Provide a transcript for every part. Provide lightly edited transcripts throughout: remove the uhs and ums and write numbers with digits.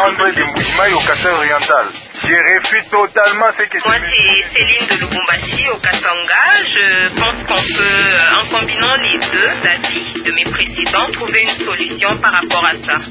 André de Mboujimaï au Kasai oriental. Je réfute totalement ce que Moi, c'est Céline de Lubumbashi au Katanga. Je pense qu'on peut, en combinant les deux avis de mes précédents, trouver une solution par rapport à ça.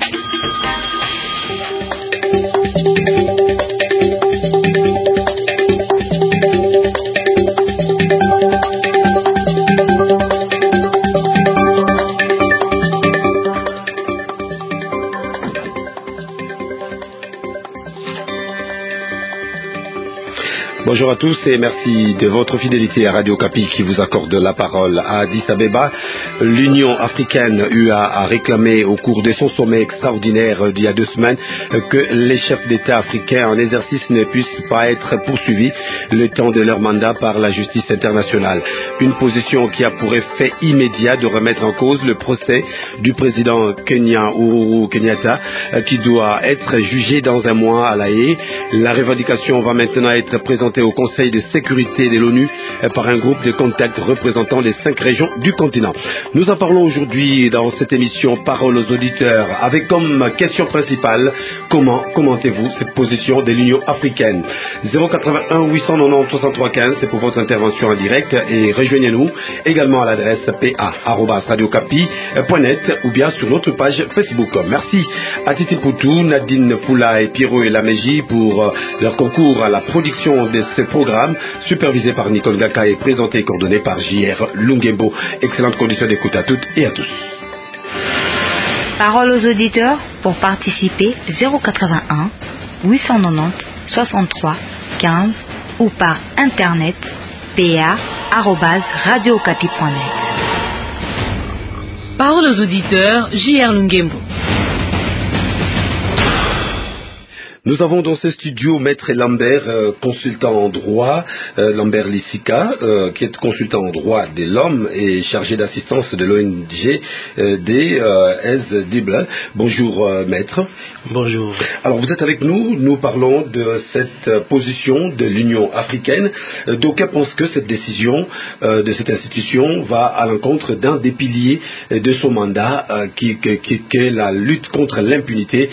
Bonjour à tous et merci de votre fidélité à Radio Okapi qui vous accorde la parole. À Addis Abeba, l'Union africaine a réclamé au cours de son sommet extraordinaire d'il y a 2 semaines que les chefs d'État africains en exercice ne puissent pas être poursuivis le temps de leur mandat par la justice internationale. Une position qui a pour effet immédiat de remettre en cause le procès du président kenyan Uhuru Kenyatta qui doit être jugé dans un mois à La Haye. La revendication va maintenant être présentée au Conseil de sécurité de l'ONU par un groupe de contact représentant les 5 régions du continent. Nous en parlons aujourd'hui dans cette émission Parole aux auditeurs avec comme question principale comment commentez-vous cette position de l'Union africaine. 081 890 63 15 c'est pour votre intervention en direct et rejoignez-nous également à l'adresse pa@radiocapi.net ou bien sur notre page Facebook. Merci à Titi Poutou, Nadine Poula et Pierrot et Laméji pour leur concours à la production de ce programme, supervisé par Nicole Gaka et présenté et coordonné par J.R. Lungembo. Excellente condition d'écoute à toutes et à tous. Parole aux auditeurs pour participer 081 890 63 15 ou par internet pa@radiocapi.net. Parole aux auditeurs, J.R. Lungembo. Nous avons dans ce studio Maître Lambert, consultant en droit, Lambert Lissika, qui est consultant en droit de l'homme et chargé d'assistance de l'ONG des SDIBL. Bonjour Maître. Bonjour. Alors vous êtes avec nous, nous parlons de cette position de l'Union africaine. D'aucuns pensent que cette décision de cette institution va à l'encontre d'un des piliers de son mandat, qui est la lutte contre l'impunité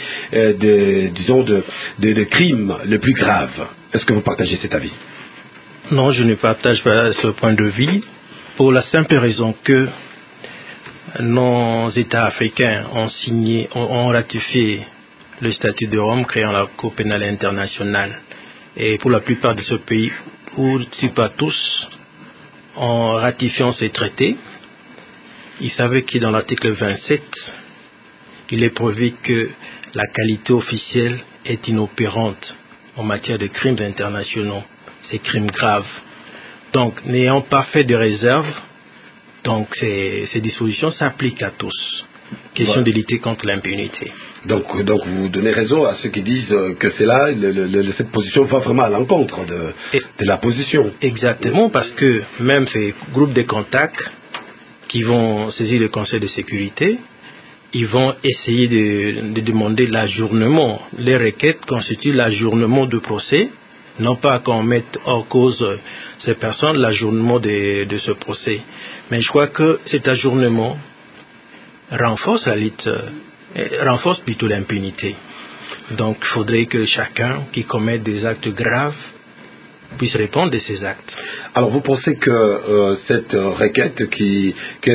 de crimes le plus graves. Est-ce que vous partagez cet avis? Non, je ne partage pas ce point de vue pour la simple raison que nos États africains ont ratifié le statut de Rome créant la Cour pénale internationale. Et pour la plupart de ce pays, ou si pas tous, en ratifiant ces traités, ils savaient que dans l'article 27, il est prévu que la qualité officielle est inopérante en matière de crimes internationaux, ces crimes graves. Donc, n'ayant pas fait de réserve, donc ces dispositions s'appliquent à tous. Question de lutter contre l'impunité. Donc vous donnez raison à ceux qui disent que c'est là, cette position va vraiment à l'encontre de la position. Exactement, parce que même ces groupes de contacts qui vont saisir le Conseil de sécurité, ils vont essayer de demander l'ajournement. Les requêtes constituent l'ajournement du procès, non pas qu'on mette hors cause ces personnes, l'ajournement de ce procès. Mais je crois que cet ajournement renforce la lutte, renforce plutôt l'impunité. Donc il faudrait que chacun qui commet des actes graves puisse répondre de ces actes. Alors vous pensez que cette requête qui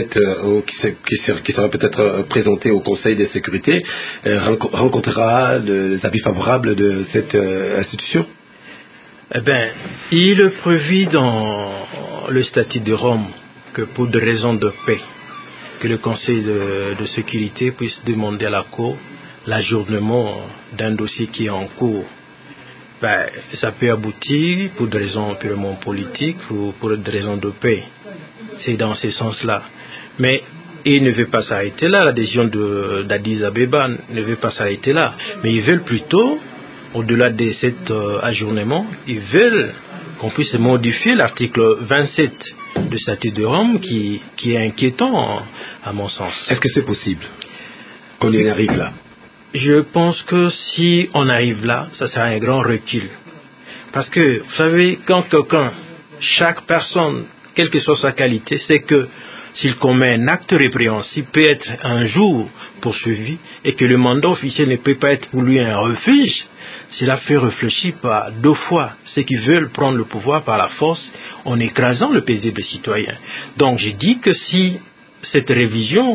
sera peut-être présentée au Conseil de sécurité rencontrera les avis favorables de cette institution? Eh bien, il est prévu dans le statut de Rome que pour des raisons de paix, que le Conseil de sécurité puisse demander à la Cour l'ajournement d'un dossier qui est en cours. Ben, ça peut aboutir pour des raisons purement politiques ou pour des raisons de paix. C'est dans ce sens-là. Mais il ne veut pas s'arrêter là. La décision d'Addis Abeba ne veut pas s'arrêter là. Mais ils veulent plutôt, au-delà de cet ajournement, ils veulent qu'on puisse modifier l'article 27 du statut de Rome qui est inquiétant à mon sens. Est-ce que c'est possible qu'on y arrive là? Je pense que si on arrive là, ça sera un grand recul. Parce que, vous savez, quand chaque personne, quelle que soit sa qualité, c'est que s'il commet un acte répréhensible, peut être un jour poursuivi et que le mandat officiel ne peut pas être pour lui un refuge, cela fait réfléchir par 2 fois ceux qui veulent prendre le pouvoir par la force en écrasant le paisible citoyen. Donc je dis que si cette révision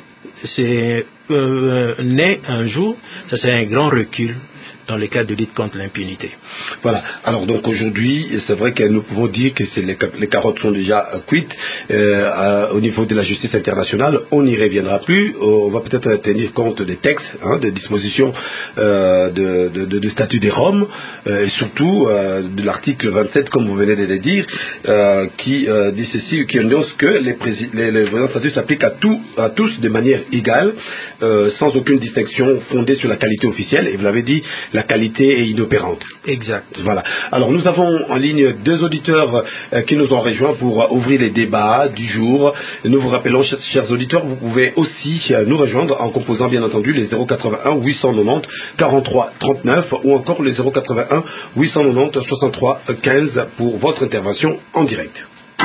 naît un jour, ça serait un grand recul dans le cadre de lutte contre l'impunité. Voilà. Alors donc aujourd'hui, c'est vrai que nous pouvons dire que les carottes sont déjà cuites au niveau de la justice internationale. On n'y reviendra plus. On va peut-être tenir compte des textes, des dispositions de statut des Roms, et surtout de l'article 27, comme vous venez de le dire, qui dit ceci, qui annonce que les présents statuts s'appliquent à tous de manière égale, sans aucune distinction fondée sur la qualité officielle. Et vous l'avez dit, la qualité est inopérante. Exact. Voilà. Alors nous avons en ligne 2 auditeurs qui nous ont rejoints pour ouvrir les débats du jour. Nous vous rappelons, chers auditeurs, vous pouvez aussi nous rejoindre en composant bien entendu les 081 890 43 39 ou encore les 081 890 63 15 pour votre intervention en direct.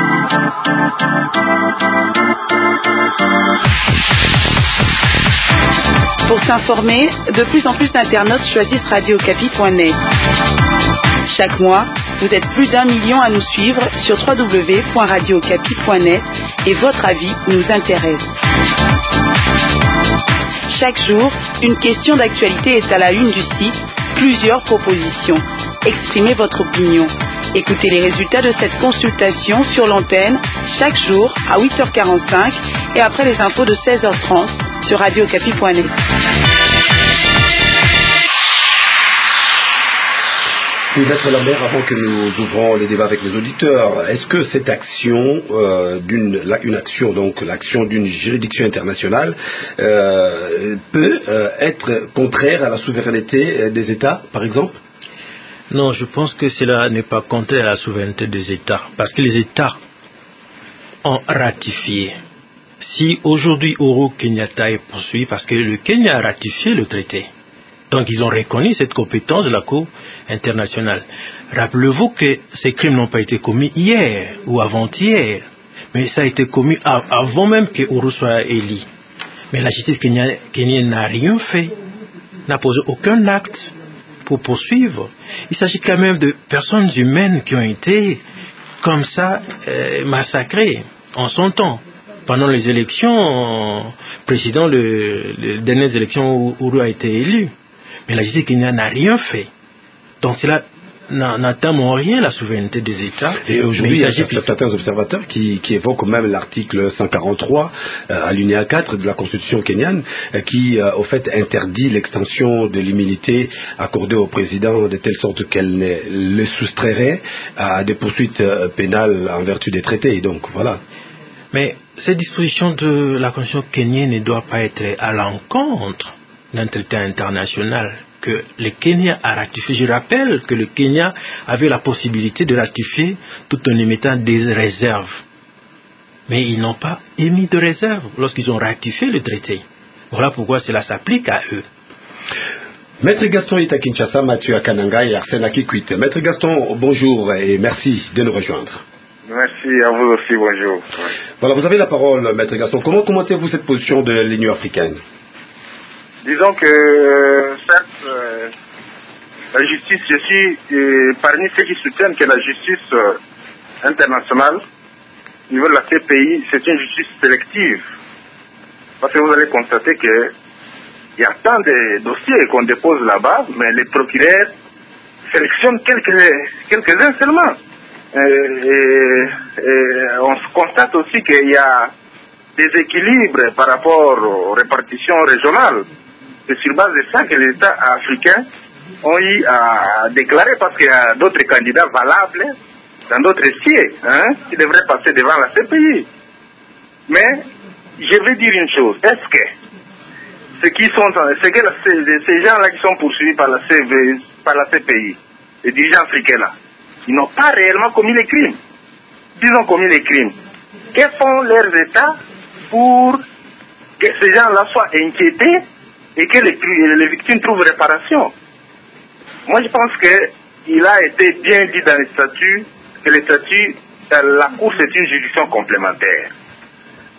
Pour s'informer, de plus en plus d'internautes choisissent radiocapi.net. Chaque mois, vous êtes plus d'1 million à nous suivre sur www.radiocapi.net et votre avis nous intéresse. Chaque jour, une question d'actualité est à la une du site, plusieurs propositions. Exprimez votre opinion. Écoutez les résultats de cette consultation sur l'antenne chaque jour à 8h45 et après les infos de 16h30 sur radiocapi.net. Oui, Maître Lambert, avant que nous ouvrons les débats avec les auditeurs, est-ce que cette action, l'action d'une juridiction internationale, peut être contraire à la souveraineté des États, par exemple? Non, je pense que cela n'est pas contraire à la souveraineté des États, parce que les États ont ratifié. Si aujourd'hui Uhuru Kenyatta est poursuivi parce que le Kenya a ratifié le traité, donc ils ont reconnu cette compétence de la Cour internationale. Rappelez-vous que ces crimes n'ont pas été commis hier ou avant-hier, mais ça a été commis avant même que Uhuru soit élu. Mais la justice kenyane n'a rien fait, n'a posé aucun acte pour poursuivre. Il s'agit quand même de personnes humaines qui ont été comme ça massacrées en son temps. Pendant les élections précédentes, les dernières élections où Uhuru a été élu. Mais la justice kenyane n'a rien fait. Donc cela n'atteint en rien la souveraineté des États. Et aujourd'hui, il y a certains observateurs qui évoquent même l'article 143, alinéa 4 de la Constitution kenyane, qui, au fait, interdit l'extension de l'immunité accordée au président de telle sorte qu'elle le soustrairait à des poursuites pénales en vertu des traités. Donc, voilà. Mais cette disposition de la Constitution kenyane ne doit pas être à l'encontre d'un traité international que le Kenya a ratifié. Je rappelle que le Kenya avait la possibilité de ratifier tout en émettant des réserves. Mais ils n'ont pas émis de réserves lorsqu'ils ont ratifié le traité. Voilà pourquoi cela s'applique à eux. Maître Gaston est à Kinshasa, Mathieu à Kananga et Arsène à Kikwit. Maître Gaston, bonjour et merci de nous rejoindre. Merci à vous aussi, bonjour. Voilà, vous avez la parole, Maître Gaston. Comment commentez-vous cette position de l'Union africaine? Disons que, certes, la justice, je suis parmi ceux qui soutiennent que la justice internationale, au niveau de la CPI, c'est une justice sélective. Parce que vous allez constater qu'il y a tant de dossiers qu'on dépose là-bas, mais les procureurs sélectionnent quelques-uns seulement. On constate aussi qu'il y a des équilibres par rapport aux répartitions régionales. C'est sur base de ça que les États africains ont eu à déclarer, parce qu'il y a d'autres candidats valables dans d'autres sièges qui devraient passer devant la CPI. Mais je vais dire une chose, est-ce que ces gens-là qui sont poursuivis par la CPI, les dirigeants africains-là, ils n'ont pas réellement commis les crimes. S'ils ont commis les crimes, quels sont leurs États pour que ces gens-là soient inquiétés et que les victimes trouvent réparation? Moi, je pense qu'il a été bien dit dans les statuts que les statuts, la Cour, c'est une juridiction complémentaire.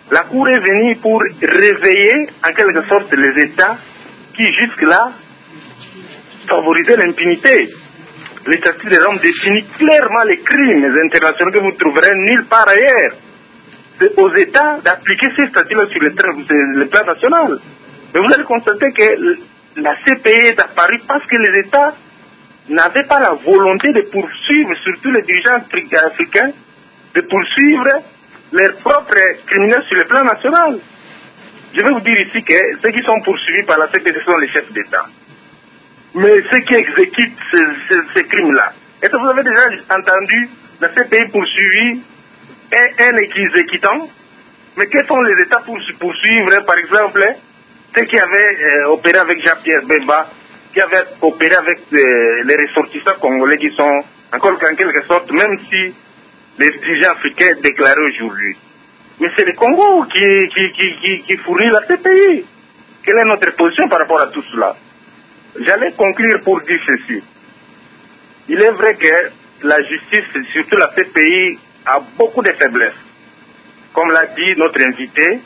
La Cour est venue pour réveiller en quelque sorte les États qui jusque-là favorisaient l'impunité. Le statut de Rome définit clairement les crimes internationaux que vous trouverez nulle part ailleurs. C'est aux États d'appliquer ces statuts-là sur le plan national. Mais vous allez constater que la CPI est apparue parce que les États n'avaient pas la volonté de poursuivre, surtout les dirigeants africains, de poursuivre leurs propres criminels sur le plan national. Je vais vous dire ici que ceux qui sont poursuivis par la CPI sont les chefs d'État. Mais ceux qui exécutent ces crimes-là, est-ce que vous avez déjà entendu la CPI poursuivie un exécutant? Mais quels sont les États pour poursuivre, par exemple, ceux qui avaient opéré avec Jean-Pierre Bemba, qui avaient opéré avec les ressortissants congolais qui sont encore en quelque sorte, même si les dirigeants africains déclarés aujourd'hui. Mais c'est le Congo qui fournit la CPI. Quelle est notre position par rapport à tout cela? J'allais conclure pour dire ceci. Il est vrai que la justice, surtout la CPI, a beaucoup de faiblesses. Comme l'a dit notre invité,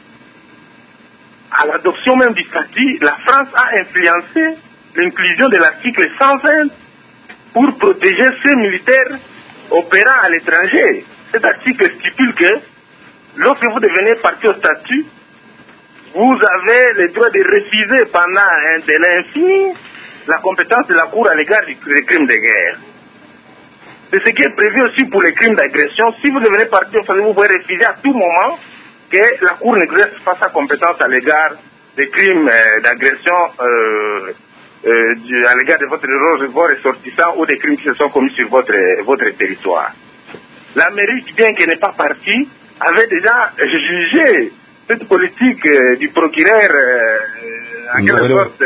à l'adoption même du statut, la France a influencé l'inclusion de l'article 120 pour protéger ces militaires opérant à l'étranger. Cet article stipule que lorsque vous devenez parti au statut, vous avez le droit de refuser pendant un délai infini la compétence de la Cour à l'égard des crimes de guerre. C'est ce qui est prévu aussi pour les crimes d'agression. Si vous devenez parti au statut, vous pouvez refuser à tout moment que la Cour n'exerce pas sa compétence à l'égard des crimes d'agression à l'égard de vos ressortissants ou des crimes qui se sont commis sur votre territoire. L'Amérique, bien qu'elle n'est pas partie, avait déjà jugé cette politique du procureur en quelque sorte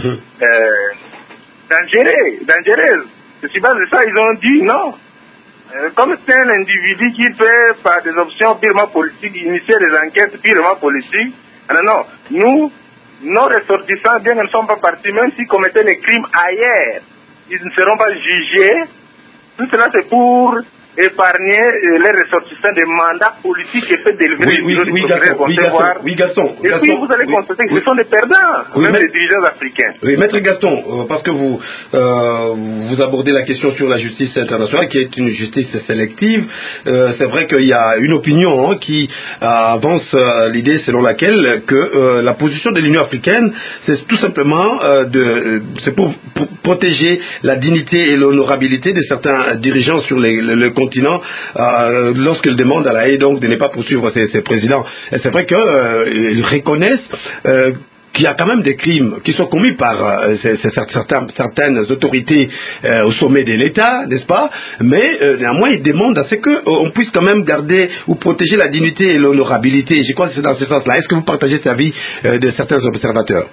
dangereuse. Sur base de ça, ils ont dit non. Comme c'est un individu qui fait par des options purement politiques, initier des enquêtes purement politiques, non, nous, nos ressortissants, bien qu'ils ne sont pas partis, même s'ils commettaient les crimes ailleurs, ils ne seront pas jugés. Tout cela, c'est pour épargner les ressortissants des mandats politiques et fait d'élever oui, Gaston. Et puis vous allez constater que ce sont des perdants, même les dirigeants africains. Oui, Maître Gaston, parce que vous abordez la question sur la justice internationale, qui est une justice sélective. C'est vrai qu'il y a une opinion qui avance l'idée selon laquelle que la position de l'Union africaine, c'est tout simplement c'est pour protéger la dignité et l'honorabilité de certains dirigeants sur le continent lorsqu'ils demandent à la haie donc de ne pas poursuivre ces présidents. Et c'est vrai qu'ils reconnaissent qu'il y a quand même des crimes qui sont commis par certaines autorités au sommet de l'État, n'est-ce pas? Mais néanmoins, ils demandent à ce qu'on puisse quand même garder ou protéger la dignité et l'honorabilité. Je crois que c'est dans ce sens-là. Est-ce que vous partagez cet avis de certains observateurs?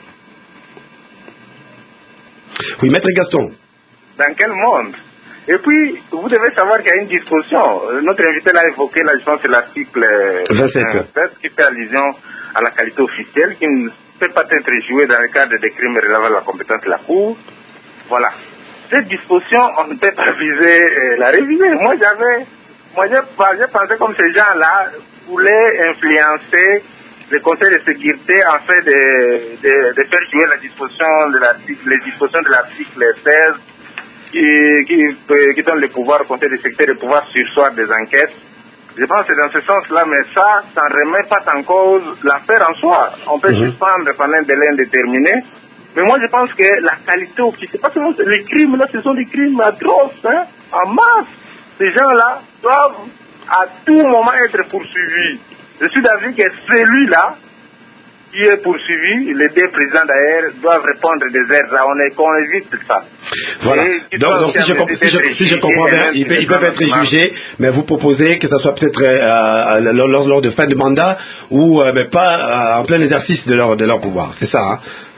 Oui, Maître Gaston. Dans quel monde? Et puis, vous devez savoir qu'il y a une disposition. Notre invité l'a évoqué, là, je pense que c'est l'article 27 qui fait allusion à la qualité officielle, qui ne peut pas être jouée dans le cadre des crimes relevant de la compétence de la Cour. Voilà. Cette disposition, on ne peut pas viser la réviser. Moi, j'ai pensé comme ces gens-là voulaient influencer le Conseil de sécurité afin de faire jouer la disposition les dispositions de l'article 16 qui donne le pouvoir au Conseil de sécurité de pouvoir surseoir des enquêtes. Je pense que c'est dans ce sens-là, mais ça ne remet pas en cause l'affaire en soi. On peut suspendre pendant un délai indéterminé. Mais moi, je pense que la qualité officielle, parce que les crimes, là, ce sont des crimes atroces, hein, en masse. Ces gens-là doivent à tout moment être poursuivis. Je suis d'avis que celui-là qui est poursuivi, les deux présidents d'ailleurs doivent répondre des airs. Qu'on évite ça. Voilà. Donc si je comprends bien, ils peuvent être jugés, mais vous proposez que ça soit peut-être lors de fin de mandat ou mais pas en plein exercice de leur pouvoir. C'est ça, hein?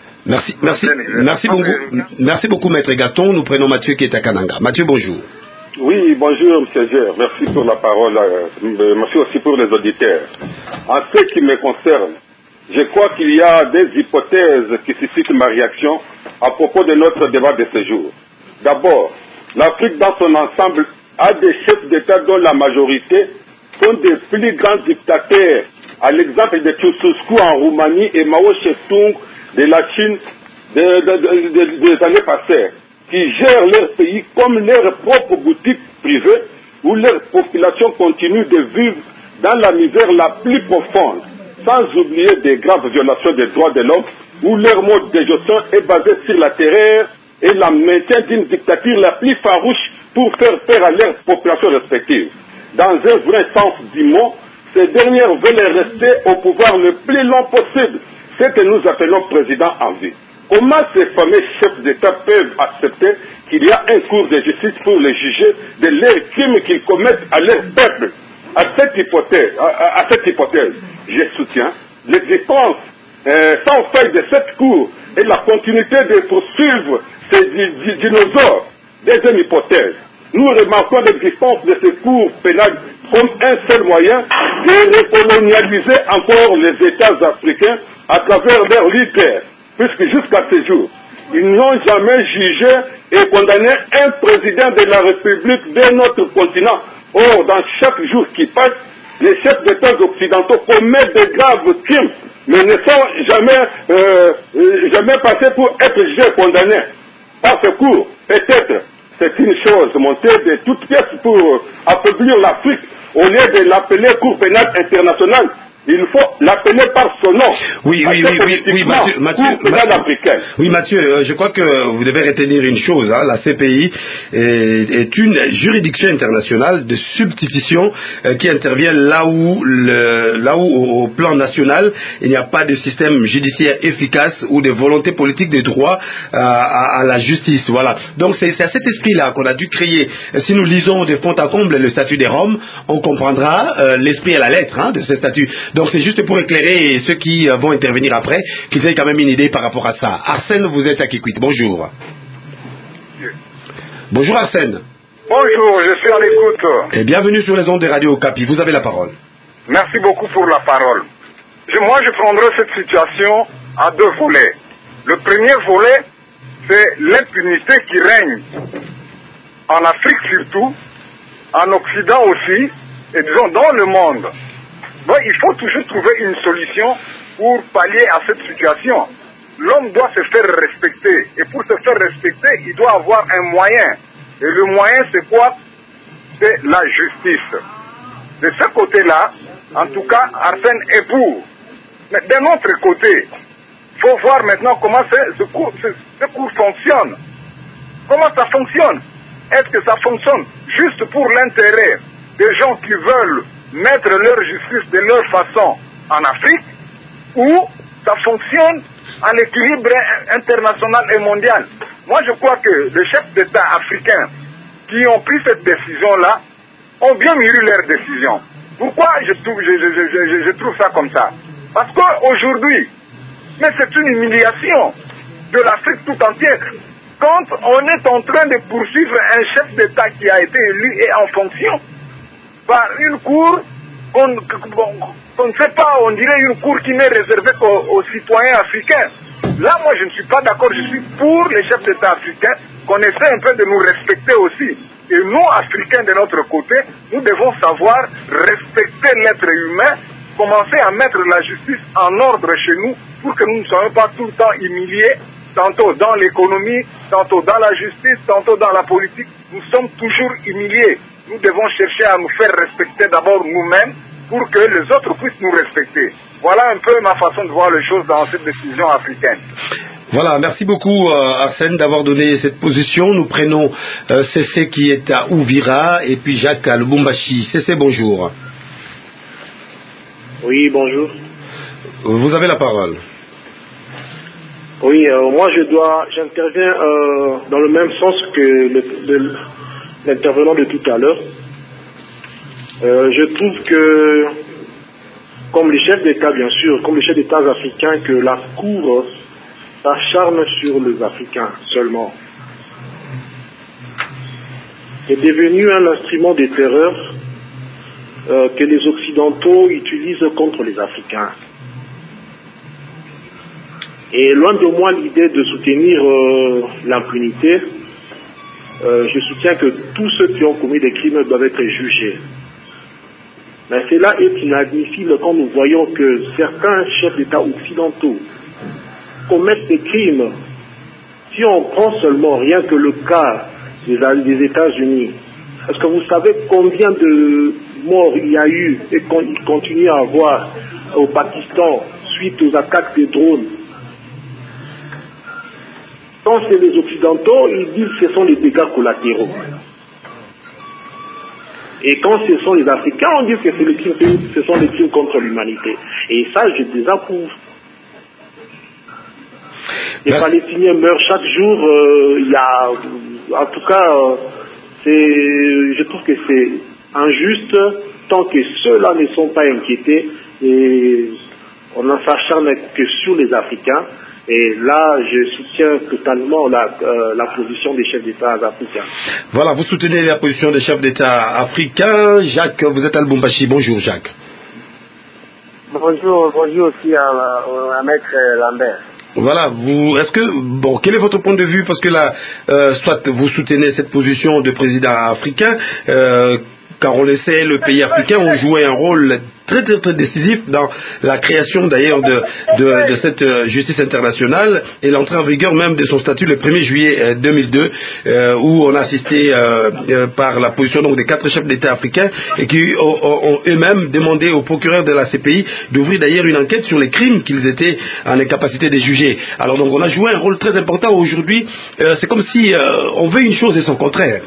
Merci beaucoup, Maître Gaston. Nous prenons Mathieu qui est à Kananga. Mathieu, bonjour. Oui, bonjour, M. Gère. Merci pour la parole. Merci aussi pour les auditeurs. En ce qui me concerne, je crois qu'il y a des hypothèses qui suscitent ma réaction à propos de notre débat de ce jour. D'abord, l'Afrique dans son ensemble a des chefs d'État dont la majorité sont des plus grands dictateurs à l'exemple de Ceausescu en Roumanie et Mao Tse-tung de la Chine des années passées, qui gèrent leur pays comme leur propre boutique privée, où leur population continue de vivre dans la misère la plus profonde, sans oublier des graves violations des droits de l'homme, où leur mode de gestion est basé sur la terreur et le maintien d'une dictature la plus farouche pour faire peur à leurs populations respectives. Dans un vrai sens du mot, ces dernières veulent rester au pouvoir le plus long possible, ce que nous appelons président en vie. Comment ces fameux chefs d'État peuvent accepter qu'il y a un cours de justice pour les juger de leurs crimes qu'ils commettent à leur peuple? À cette hypothèse, je soutiens l'existence sans faille de cette cour et la continuité de poursuivre ces dinosaures. Deuxième hypothèse, nous remarquons l'existence de ces cours pénales comme un seul moyen de recolonialiser encore les États africains à travers leurs leaders, puisque jusqu'à ce jour, ils n'ont jamais jugé et condamné un président de la République de notre continent. Or, dans chaque jour qui passe, les chefs d'État occidentaux commettent de graves crimes, mais ne sont jamais passés pour être jugés et condamnés. Par ce cours, peut-être, c'est une chose montée de toutes pièces pour affaiblir l'Afrique, au lieu de l'appeler Cour pénale internationale. Il faut l'appeler par son nom. Oui, Mathieu, je crois que vous devez retenir une chose. Hein, la CPI est une juridiction internationale de substitution qui intervient là où, au plan national, il n'y a pas de système judiciaire efficace ou de volonté politique de droit à la justice. Voilà. Donc c'est à cet esprit-là qu'on a dû créer. Si nous lisons de fond en comble le statut des Roms, on comprendra l'esprit à la lettre de ce statut. Donc c'est juste pour éclairer ceux qui vont intervenir après, qu'ils aient quand même une idée par rapport à ça. Arsène, vous êtes à Kikwit. Bonjour. Bonjour Arsène. Bonjour, je suis à l'écoute. Et bienvenue sur les ondes de Radio Okapi. Vous avez la parole. Merci beaucoup pour la parole. Moi, je prendrai cette situation à deux volets. Le premier volet, c'est l'impunité qui règne en Afrique surtout, en Occident aussi, et disons dans le monde. Donc, il faut toujours trouver une solution pour pallier à cette situation. L'homme doit se faire respecter. Et pour se faire respecter, il doit avoir un moyen. Et le moyen, c'est quoi? C'est la justice. De ce côté-là, en tout cas, Arsène est pour. Mais d'un autre côté, il faut voir maintenant comment ce cours fonctionne. Comment ça fonctionne? Est-ce que ça fonctionne juste pour l'intérêt des gens qui veulent mettre leur justice de leur façon en Afrique, ou ça fonctionne en équilibre international et mondial? Moi, je crois que les chefs d'État africains qui ont pris cette décision-là ont bien mûri leur décision. Pourquoi je trouve ça comme ça? Parce qu'aujourd'hui, mais c'est une humiliation de l'Afrique tout entière. Quand on est en train de poursuivre un chef d'État qui a été élu et en fonction par une cour qu'on ne sait pas, on dirait une cour qui n'est réservée qu'aux citoyens africains. Là, moi, je ne suis pas d'accord, je suis pour les chefs d'État africains, qu'on essaie un peu de nous respecter aussi. Et nous, Africains, de notre côté, nous devons savoir respecter l'être humain, commencer à mettre la justice en ordre chez nous pour que nous ne soyons pas tout le temps humiliés, tantôt dans l'économie, tantôt dans la justice, tantôt dans la politique. Nous sommes toujours humiliés. Nous devons chercher à nous faire respecter d'abord nous-mêmes pour que les autres puissent nous respecter. Voilà un peu ma façon de voir les choses dans cette décision africaine. Voilà, merci beaucoup Arsène d'avoir donné cette position. Nous prenons CC qui est à Ouvira et puis Jacques à Lubumbashi. CC, bonjour. Oui, bonjour. Vous avez la parole. Oui, moi j'interviens dans le même sens que l'intervenant de tout à l'heure. Je trouve que, comme les chefs d'État bien sûr, comme les chefs d'État africains, que la Cour s'acharne sur les Africains seulement. C'est devenu un instrument de terreur que les Occidentaux utilisent contre les Africains. Et loin de moi l'idée de soutenir l'impunité, je soutiens que tous ceux qui ont commis des crimes doivent être jugés. Mais cela est inadmissible quand nous voyons que certains chefs d'État occidentaux commettent des crimes. Si on prend seulement rien que le cas des États-Unis, est-ce que vous savez combien de morts il y a eu et qu'il continue à avoir au Pakistan suite aux attaques des drones? Quand c'est les Occidentaux, ils disent que ce sont des dégâts collatéraux. Et quand ce sont les Africains, on dit que ce sont des crimes contre l'humanité. Et ça, je désapprouve. Les Palestiniens meurent chaque jour. Il y a, en tout cas, je trouve que c'est injuste tant que ceux-là ne sont pas inquiétés. Et on ne s'acharne que sur les Africains. Et là, je soutiens totalement la position des chefs d'État africains. Voilà, vous soutenez la position des chefs d'État africains. Jacques, vous êtes à Lubumbashi. Bonjour, Jacques. Bonjour aussi à Maître Lambert. Voilà, quel est votre point de vue? Parce que là, soit vous soutenez cette position de président africain, car on le sait, le pays africain ont joué un rôle très très très décisif dans la création d'ailleurs de cette justice internationale et l'entrée en vigueur même de son statut le 1er juillet 2002 où on a assisté par la position donc des 4 chefs d'État africains et qui ont eux-mêmes demandé au procureur de la CPI d'ouvrir d'ailleurs une enquête sur les crimes qu'ils étaient en incapacité de juger. Alors donc on a joué un rôle très important aujourd'hui. C'est comme si on veut une chose et son contraire.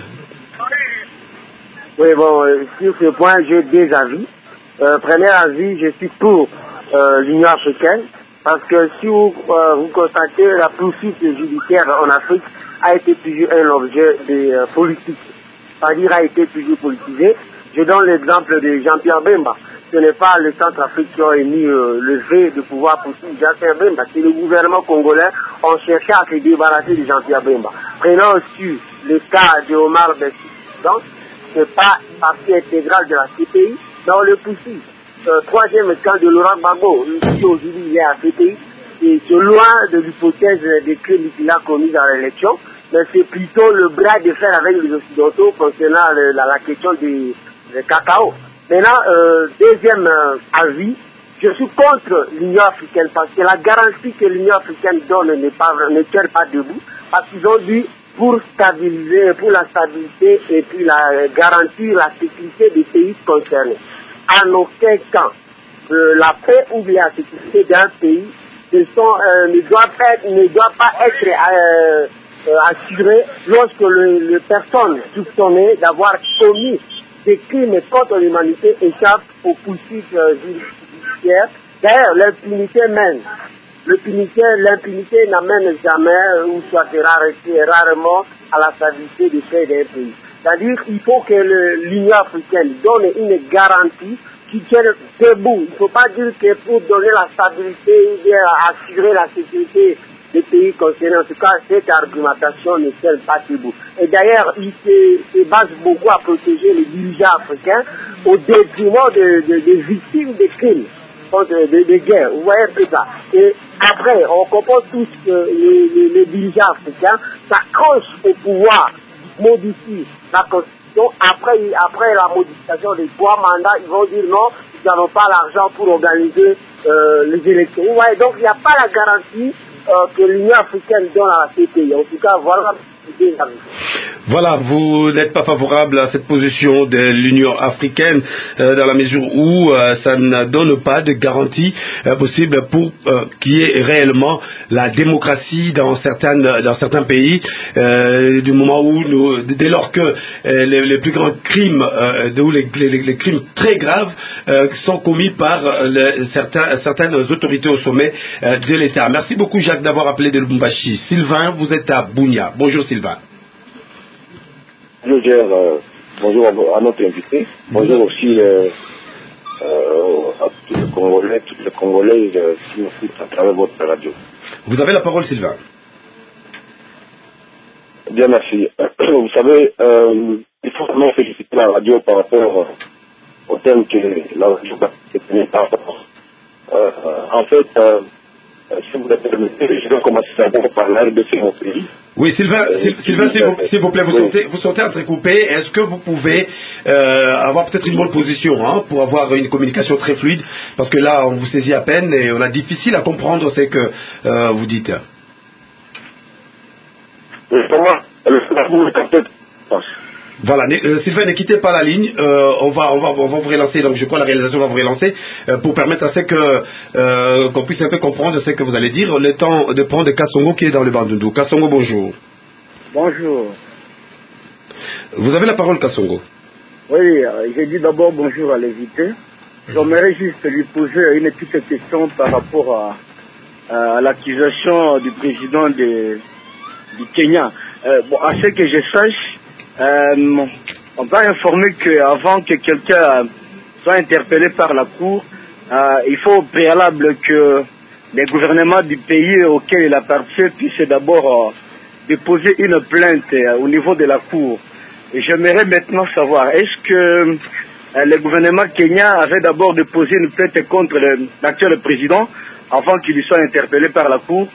Oui, bon, sur ce point, j'ai 2 avis. Premier avis, je suis pour l'Union africaine, parce que si vous constatez, la poursuite judiciaire en Afrique a été toujours un objet de politique, c'est-à-dire a été toujours politisé. Je donne l'exemple de Jean-Pierre Bemba. Ce n'est pas le Centrafrique qui a émis le fait de pouvoir poursuivre Jean-Pierre Bemba, c'est le gouvernement congolais ont cherché à se débarrasser de Jean-Pierre Bemba. Prenons aussi le cas de Omar Bessi. Donc, ce n'est pas une partie intégrale de la CPI, mais on le poursuit. Troisième cas de Laurent Gbagbo, qui aujourd'hui il est à CPI, et c'est loin de l'hypothèse des crimes qu'il a commis dans l'élection, mais c'est plutôt le bras de fer avec les Occidentaux concernant la question du cacao. Maintenant, deuxième avis, je suis contre l'Union africaine parce que la garantie que l'Union africaine donne ne tient pas debout, parce qu'ils ont dit pour stabiliser, pour la stabilité et puis garantir la sécurité des pays concernés. En aucun cas, la paix ou bien la sécurité d'un pays ne doit pas être assurée lorsque les personnes soupçonnées d'avoir commis des crimes contre l'humanité échappent aux poursuites judiciaires. D'ailleurs, l'impunité mène. L'impunité n'amène jamais ou soit rarement à la stabilité des faits d'un pays. C'est-à-dire qu'il faut que l'Union africaine donne une garantie qui tienne debout. Il ne faut pas dire que pour donner la stabilité ou bien assurer la sécurité des pays concernés, en tout cas, cette argumentation ne tient pas debout. Et d'ailleurs, il se base beaucoup à protéger les dirigeants africains au détriment des victimes des crimes. De guerre, vous voyez un peu ça. Et après, on comprend tous que les dirigeants africains s'accrochent au pouvoir, modifient la constitution. Après la modification des 3 mandats, ils vont dire non, ils n'avons pas l'argent pour organiser les élections. Vous voyez, donc il n'y a pas la garantie que l'Union africaine donne à la CPI. En tout cas, voilà. Voilà, vous n'êtes pas favorable à cette position de l'Union africaine dans la mesure où ça ne donne pas de garantie possible pour qu'il y ait réellement la démocratie dans certains pays du moment où dès lors que les plus grands crimes ou les crimes très graves sont commis par certaines autorités au sommet de l'État. Merci beaucoup Jacques d'avoir appelé de Lubumbashi. Sylvain, vous êtes à Bunia. Bonjour Sylvain. Bonjour à notre invité. Bonjour aussi à tous les Congolais qui nous écoutent à travers votre radio. Vous avez la parole, Sylvain. Bien, merci. Vous savez, il faut vraiment féliciter la radio par rapport au thème que la radio est tenue par rapport. En fait, si vous le permettez, je vais commencer d'abord par la RDC, mon pays. Oui, Sylvain, s'il vous plaît, vous sentez entrecoupé. Est-ce que vous pouvez avoir peut-être une bonne position pour avoir une communication très fluide? Parce que là, on vous saisit à peine et on a difficile à comprendre ce que vous dites. Voilà, Sylvain, ne quittez pas la ligne. On va vous relancer. Donc, je crois que la réalisation va vous relancer pour permettre à ce que qu'on puisse un peu comprendre ce que vous allez dire. Le temps de prendre Kassongo qui est dans le Bandundu. Kassongo, bonjour. Bonjour. Vous avez la parole, Kassongo. Oui, j'ai dit d'abord bonjour à l'invité. J'aimerais juste lui poser une petite question par rapport à l'accusation du président du Kenya. À ce que je sache, on va informer qu'avant que quelqu'un soit interpellé par la Cour, il faut au préalable que les gouvernements du pays auquel il appartient puissent d'abord déposer une plainte au niveau de la Cour. Et j'aimerais maintenant savoir, est-ce que le gouvernement kenyan avait d'abord déposé une plainte contre l'actuel président avant qu'il soit interpellé par la Cour?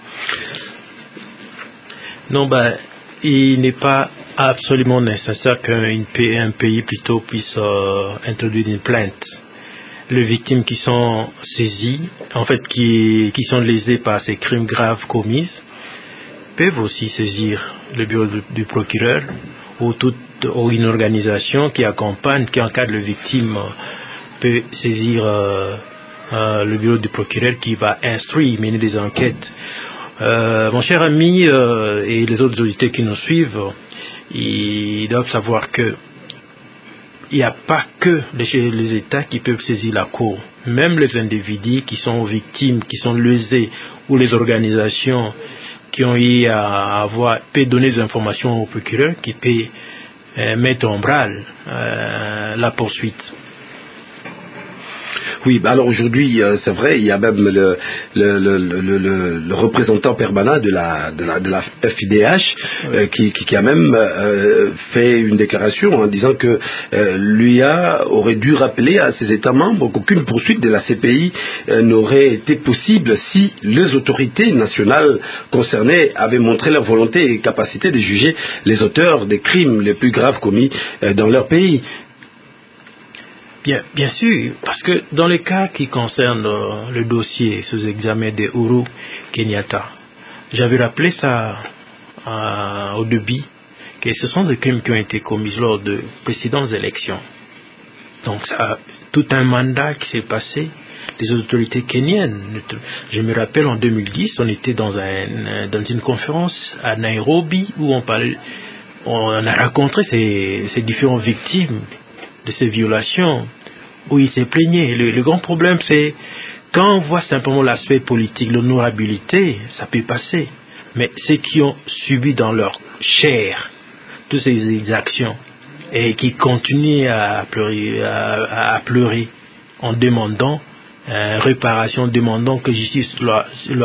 Non, il n'est pas absolument nécessaire qu'un pays plutôt puisse introduire une plainte. Les victimes qui sont saisies, en fait qui sont lésées par ces crimes graves commis, peuvent aussi saisir le bureau du procureur ou une organisation qui accompagne, qui encadre les victimes, peut saisir le bureau du procureur qui va instruire, mener des enquêtes. Mon cher ami et les autres auditeurs qui nous suivent, ils doivent savoir que il n'y a pas que les États qui peuvent saisir la Cour. Même les individus qui sont victimes, qui sont lésés, ou les organisations qui ont eu à peut donner des informations au procureur, qui peut mettre en branle la poursuite. Oui, alors aujourd'hui, c'est vrai, il y a même le représentant permanent de la FIDH qui a même fait une déclaration en disant que l'UIA aurait dû rappeler à ses États membres qu'aucune poursuite de la CPI n'aurait été possible si les autorités nationales concernées avaient montré leur volonté et capacité de juger les auteurs des crimes les plus graves commis dans leur pays. Bien sûr, parce que dans le cas qui concerne le dossier sous examen de Uhuru Kenyatta, j'avais rappelé ça au début, que ce sont des crimes qui ont été commis lors de précédentes élections. Donc ça, tout un mandat qui s'est passé des autorités kenyennes. Je me rappelle en 2010, on était dans une conférence à Nairobi où on a rencontré ces différentes victimes de ces violations, où il s'est plaigné. Le grand problème, c'est quand on voit simplement l'aspect politique, l'honorabilité, ça peut passer. Mais ceux qui ont subi dans leur chair toutes ces exactions et qui continuent à pleurer en demandant réparation, demandant que justice doit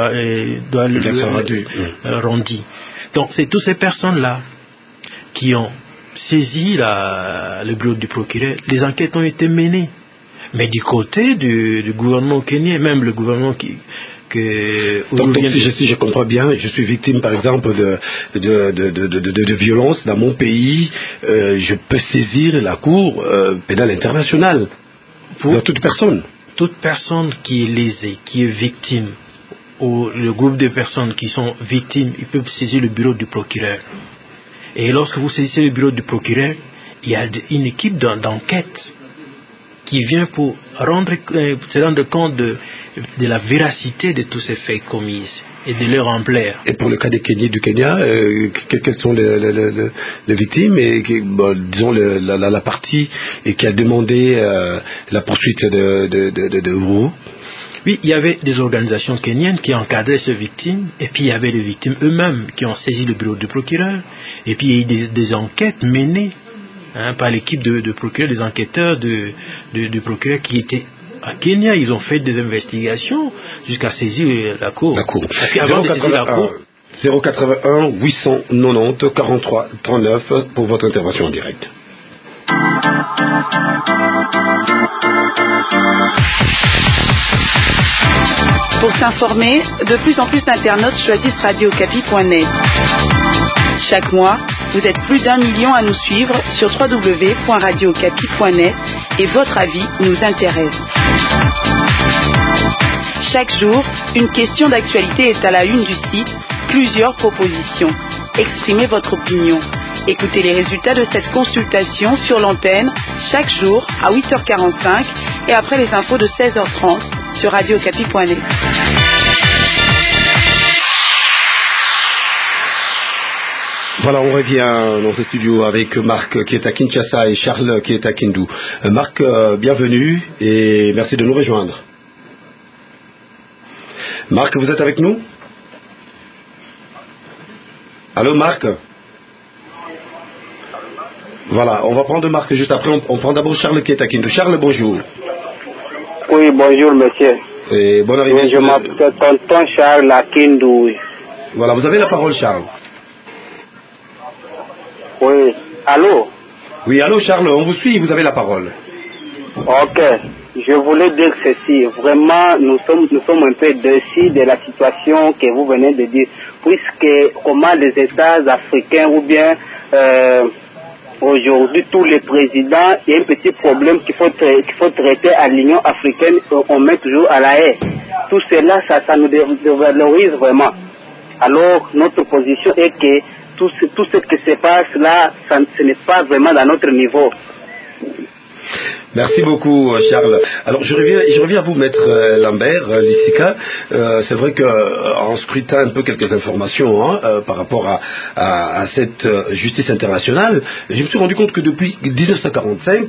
le rendre. Donc c'est toutes ces personnes-là qui ont saisi le bureau du procureur. Les enquêtes ont été menées. Mais du côté du gouvernement kenyan, même le gouvernement donc si je comprends bien, je suis victime par exemple de violence dans mon pays, je peux saisir la Cour pénale internationale pour toute personne. Toute personne qui est lésée, qui est victime, ou le groupe de personnes qui sont victimes, ils peuvent saisir le bureau du procureur. Et lorsque vous saisissez le bureau du procureur, il y a une équipe d'enquête qui vient pour se rendre compte de la véracité de tous ces faits commis et de leur ampleur. Et pour le cas du Kenya, quelles sont les victimes et disons la partie qui a demandé la poursuite de Uhuru? Oui, il y avait des organisations kenyennes qui encadraient ces victimes, et puis il y avait les victimes eux-mêmes qui ont saisi le bureau du procureur, et puis il y a eu des enquêtes menées par l'équipe de procureurs, des enquêteurs du procureur qui étaient à Kenya. Ils ont fait des investigations jusqu'à saisir la Cour. Et puis avant de saisir la Cour, 081 890 43 39 pour votre intervention en direct. Pour s'informer, de plus en plus d'internautes choisissent radiocapi.net. Chaque mois, vous êtes plus d'1 million à nous suivre sur www.radiocapi.net et votre avis nous intéresse. Chaque jour, une question d'actualité est à la une du site, plusieurs propositions. Exprimez votre opinion. Écoutez les résultats de cette consultation sur l'antenne chaque jour à 8h45 et après les infos de 16h30 sur radiocapi.net. Voilà, on revient dans ce studio avec Marc qui est à Kinshasa et Charles qui est à Kindu. Marc, bienvenue et merci de nous rejoindre. Marc, vous êtes avec nous? Allô Marc? Voilà, on va prendre Marc juste après. On prend d'abord Charles qui est à Kindu. Charles, bonjour. Oui, bonjour monsieur. Et bonne arrivée. Oui, je m'appelle Tonton Charles à Kindu. Voilà, vous avez la parole Charles. Oui, allô? Oui, allô Charles, on vous suit, vous avez la parole. Ok, je voulais dire ceci. Vraiment, nous sommes un peu déçus de la situation que vous venez de dire, puisque comment les États africains ou bien aujourd'hui tous les présidents, il y a un petit problème qu'il faut traiter à l'Union africaine, on met toujours à la haie. Tout cela, ça nous dévalorise vraiment. Alors, notre position est que tout ce qui se passe là, ce n'est pas vraiment dans notre niveau. Merci beaucoup Charles. Alors je reviens à vous maître Lambert Lissika. C'est vrai que en scrutant un peu quelques informations par rapport à cette justice internationale, je me suis rendu compte que depuis 1945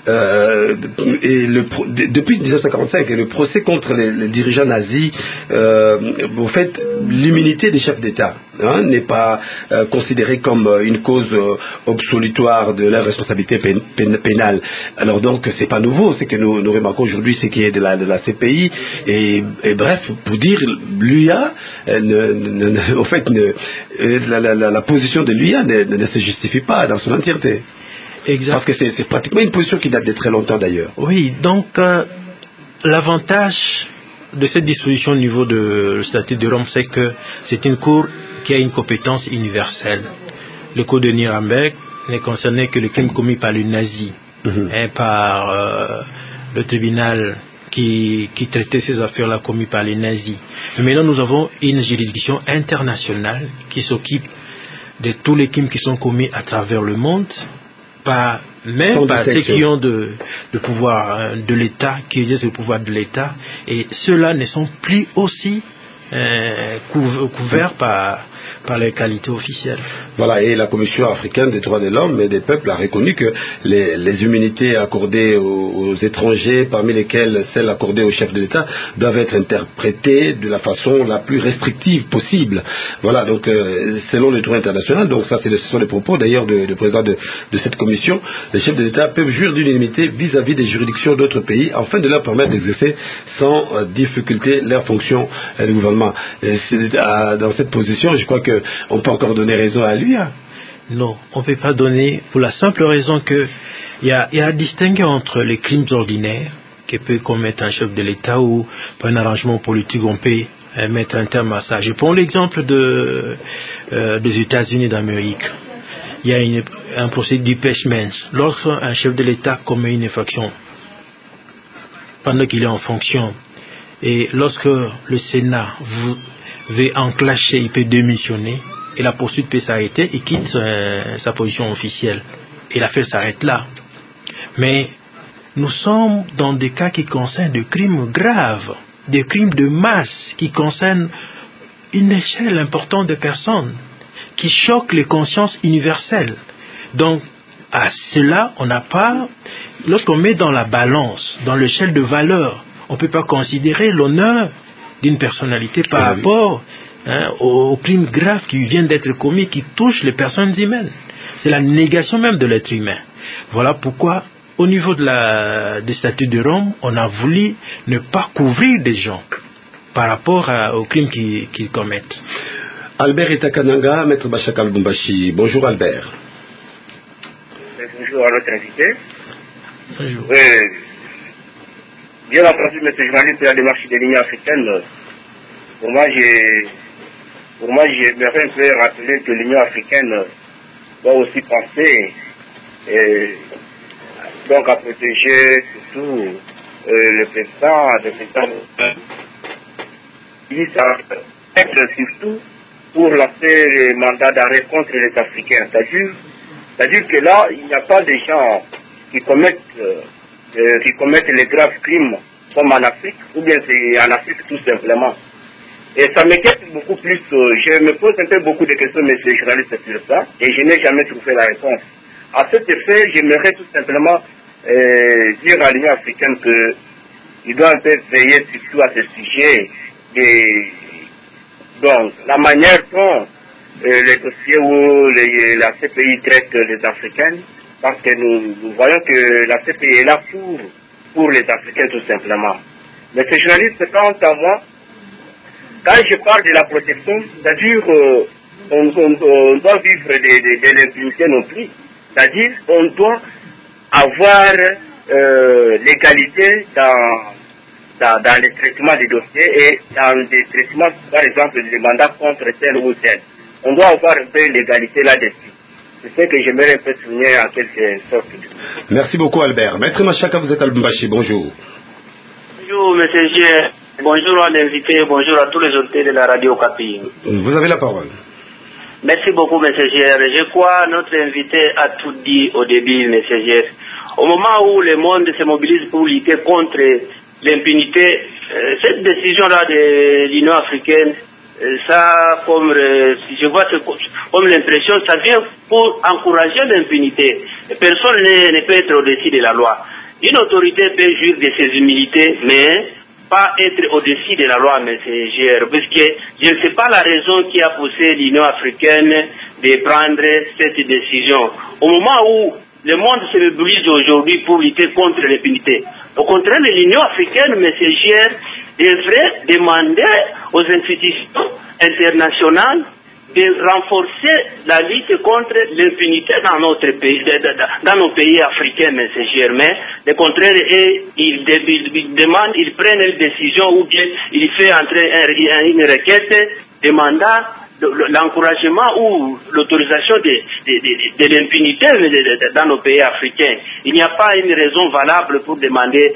depuis 1945 et le procès contre les dirigeants nazis, au fait l'immunité des chefs d'État n'est pas considérée comme une cause absolutoire de leur responsabilité pénale. Alors donc c'est pas nouveau, c'est que nous remarquons aujourd'hui ce qui est de la CPI et bref, pour dire l'UIA, au fait, la position de l'UIA ne se justifie pas dans son entièreté. Exact. Parce que c'est pratiquement une position qui date de très longtemps d'ailleurs. Oui, donc l'avantage de cette disposition au niveau du statut de Rome, c'est que c'est une cour qui a une compétence universelle. Le code de Nuremberg ne concernait que les crimes commis par les nazis. Par le tribunal qui traitait ces affaires-là commises par les nazis. Mais maintenant, nous avons une juridiction internationale qui s'occupe de tous les crimes qui sont commis à travers le monde, même par ceux qui ont de pouvoir de l'État, qui exercent le pouvoir de l'État, et ceux-là ne sont plus aussi couverts par les qualités officielles. Voilà, et la Commission africaine des droits de l'homme et des peuples a reconnu que les immunités accordées aux étrangers, parmi lesquelles celles accordées aux chefs de l'État, doivent être interprétées de la façon la plus restrictive possible. Voilà, donc selon le droit international, donc ça ce sont les propos d'ailleurs du président de cette commission, les chefs de l'État peuvent jurer d'une immunité vis-à-vis des juridictions d'autres pays afin de leur permettre d'exercer sans difficulté leurs fonctions de gouvernement. Dans cette position, je crois qu'on peut encore donner raison à lui. Non, on ne peut pas donner pour la simple raison qu'il y a à distinguer entre les crimes ordinaires que peut commettre un chef de l'État ou par un arrangement politique on peut mettre un terme à ça. Je prends l'exemple des États-Unis d'Amérique. Il y a un procès d'impeachment. Lorsqu'un chef de l'État commet une infraction pendant qu'il est en fonction, et lorsque le Sénat veut enclencher, il peut démissionner et la poursuite peut s'arrêter, il quitte sa position officielle et l'affaire s'arrête là. Mais nous sommes dans des cas qui concernent des crimes graves, des crimes de masse qui concernent une échelle importante de personnes, qui choquent les consciences universelles. Donc à cela, on n'a pas, lorsqu'on met dans la balance, dans l'échelle de valeur, on ne peut pas considérer l'honneur d'une personnalité par rapport aux crimes graves qui viennent d'être commis, qui touchent les personnes humaines. C'est la négation même de l'être humain. Voilà pourquoi, au niveau du statut de Rome, on a voulu ne pas couvrir des gens par rapport aux crimes qu'ils commettent. Albert Itakananga, Maître Bachakal Bumbashi. Bonjour Albert. bonjour à notre invité. Bonjour. Bien entendu, M. journaliste, la démarche de l'Union africaine, pour moi, j'aimerais un peu rappeler que l'Union africaine doit aussi penser donc à protéger surtout le président surtout pour lancer les mandats d'arrêt contre les Africains. C'est-à-dire que là, il n'y a pas de gens qui commettent les graves crimes comme en Afrique, ou bien c'est en Afrique tout simplement. Et ça m'inquiète beaucoup plus. Je me pose un peu beaucoup de questions, monsieur le journaliste, sur ça, et je n'ai jamais trouvé la réponse. À cet effet, j'aimerais tout simplement dire à l'Union africaine qu'il doit un peu veiller surtout à ce sujet. Donc, la manière dont les dossiers où la CPI traite les Africains, parce que nous voyons que la CPI est là pour les Africains tout simplement. Mais ces journalistes, quant à moi, quand je parle de la protection, c'est-à-dire on doit vivre de l'impunité non plus. C'est-à-dire on doit avoir l'égalité dans les traitements des dossiers et dans des traitements, par exemple, des mandats contre tel ou tel. On doit avoir un peu l'égalité là-dessus. C'est ce que j'aimerais un peu souligner en quelque sorte. Merci beaucoup Albert. Maître Machaka, vous êtes à Lubumbashi, bonjour. Bonjour M. G. Bonjour à l'invité, bonjour à tous les auditeurs de la radio Capi. Vous avez la parole. Merci beaucoup M. G. Je crois notre invité a tout dit au début M. G. Au moment où le monde se mobilise pour lutter contre l'impunité, cette décision-là de l'Union africaine, ça, si je vois comme l'impression, ça vient pour encourager l'impunité. Personne ne peut être au-dessus de la loi. Une autorité peut jouir de ses humilités, mais pas être au-dessus de la loi, M. GR, puisque je ne sais pas la raison qui a poussé l'Union africaine de prendre cette décision. Au moment où le monde se mobilise aujourd'hui pour lutter contre l'impunité, au contraire, l'Union africaine, M. GR, devrait demander aux institutions internationales de renforcer la lutte contre l'impunité dans notre pays, dans nos pays africains, M. Germain. Le contraire, ils demandent, ils prennent une décision ou bien ils font entrer une requête demandant l'encouragement ou l'autorisation de l'impunité dans nos pays africains. Il n'y a pas une raison valable pour demander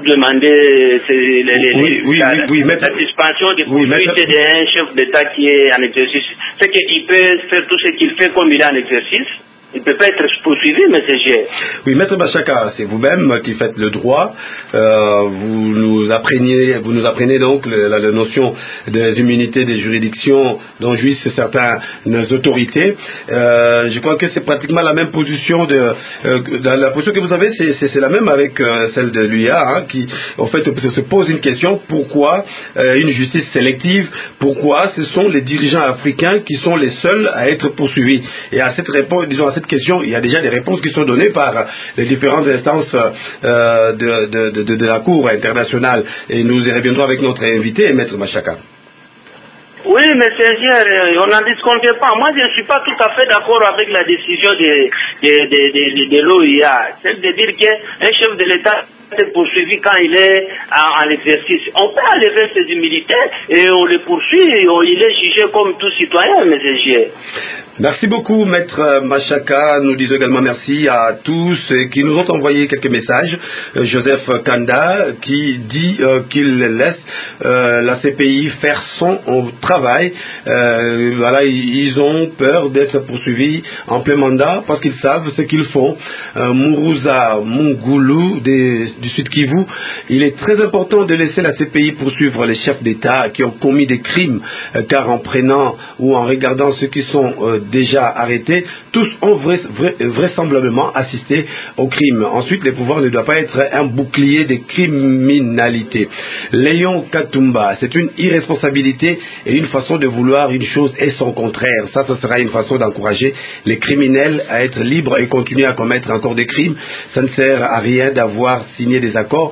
la suspension des poursuites d'un chef d'État qui est en exercice. C'est qu'il peut faire tout ce qu'il fait comme il est en exercice. Il ne peut pas être poursuivi, M. G. Oui, Maître Machaka, c'est vous-même qui faites le droit. Vous nous apprenez donc la notion des immunités des juridictions dont jouissent certaines autorités. Je crois que c'est pratiquement la même position la position que vous avez, c'est la même avec celle de l'UIA, hein, qui en fait se pose une question: pourquoi une justice sélective? Pourquoi ce sont les dirigeants africains qui sont les seuls à être poursuivis? Et à cette réponse, disons à cette question, il y a déjà des réponses qui sont données par les différentes instances de la Cour internationale. Et nous y reviendrons avec notre invité, Maître Machaka. Oui, mais c'est on n'en disconvient pas. Moi, je ne suis pas tout à fait d'accord avec la décision de l'OIA. C'est de dire qu'un chef de l'État est poursuivi quand il est en exercice. On peut enlever ses humilités et on le poursuit, il est jugé comme tout citoyen, M. G. Merci beaucoup, Maître Machaka. Nous disons également merci à tous qui nous ont envoyé quelques messages. Joseph Kanda qui dit qu'il laisse la CPI faire son travail. Voilà, ils ont peur d'être poursuivis en plein mandat parce qu'ils savent ce qu'ils font. Mourouza Mungoulou du Sud Kivu, il est très important de laisser la CPI poursuivre les chefs d'État qui ont commis des crimes, car en prenant ou en regardant ceux qui sont déjà arrêtés, tous ont vraisemblablement assisté au crime. Ensuite, le pouvoir ne doit pas être un bouclier de criminalité. Léon Katumba, c'est une irresponsabilité et une façon de vouloir une chose et son contraire. Ça, ce sera une façon d'encourager les criminels à être libres et continuer à commettre encore des crimes. Ça ne sert à rien d'avoir signé des accords et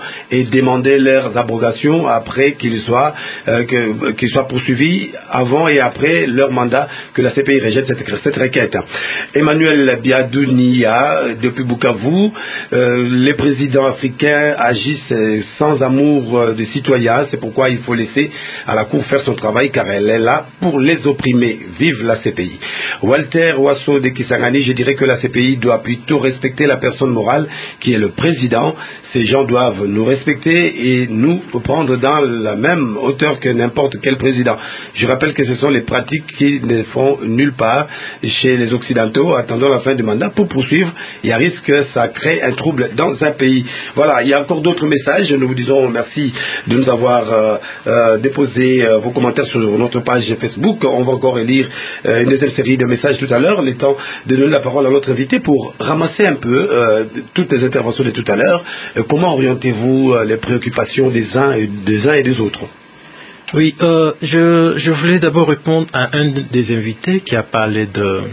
et demander leurs abrogations après qu'ils soient poursuivis avant et après leur mandat, que la CPI rejette cette requête. Emmanuel Biadounia, depuis Bukavu, les présidents africains agissent sans amour des citoyens, c'est pourquoi il faut laisser à la Cour faire son travail car elle est là pour les opprimer. Vive la CPI. Walter Wasso de Kisangani, je dirais que la CPI doit plutôt respecter la personne morale qui est le président. Ces gens doivent nous respecter et nous prendre dans la même hauteur que n'importe quel président. Je rappelle que ce sont les pratiques qui ne font nulle part chez les Occidentaux. Attendons la fin du mandat pour poursuivre. Il y a risque que ça crée un trouble dans un pays. Voilà, il y a encore d'autres messages. Nous vous disons merci de nous avoir déposé vos commentaires sur notre page Facebook. On va encore lire une deuxième série de messages tout à l'heure. Il est temps de donner la parole à notre invité pour ramasser un peu toutes les interventions de tout à l'heure. Comment orientez-vous les préoccupations des uns et des autres? Oui, je voulais d'abord répondre à un des invités qui a parlé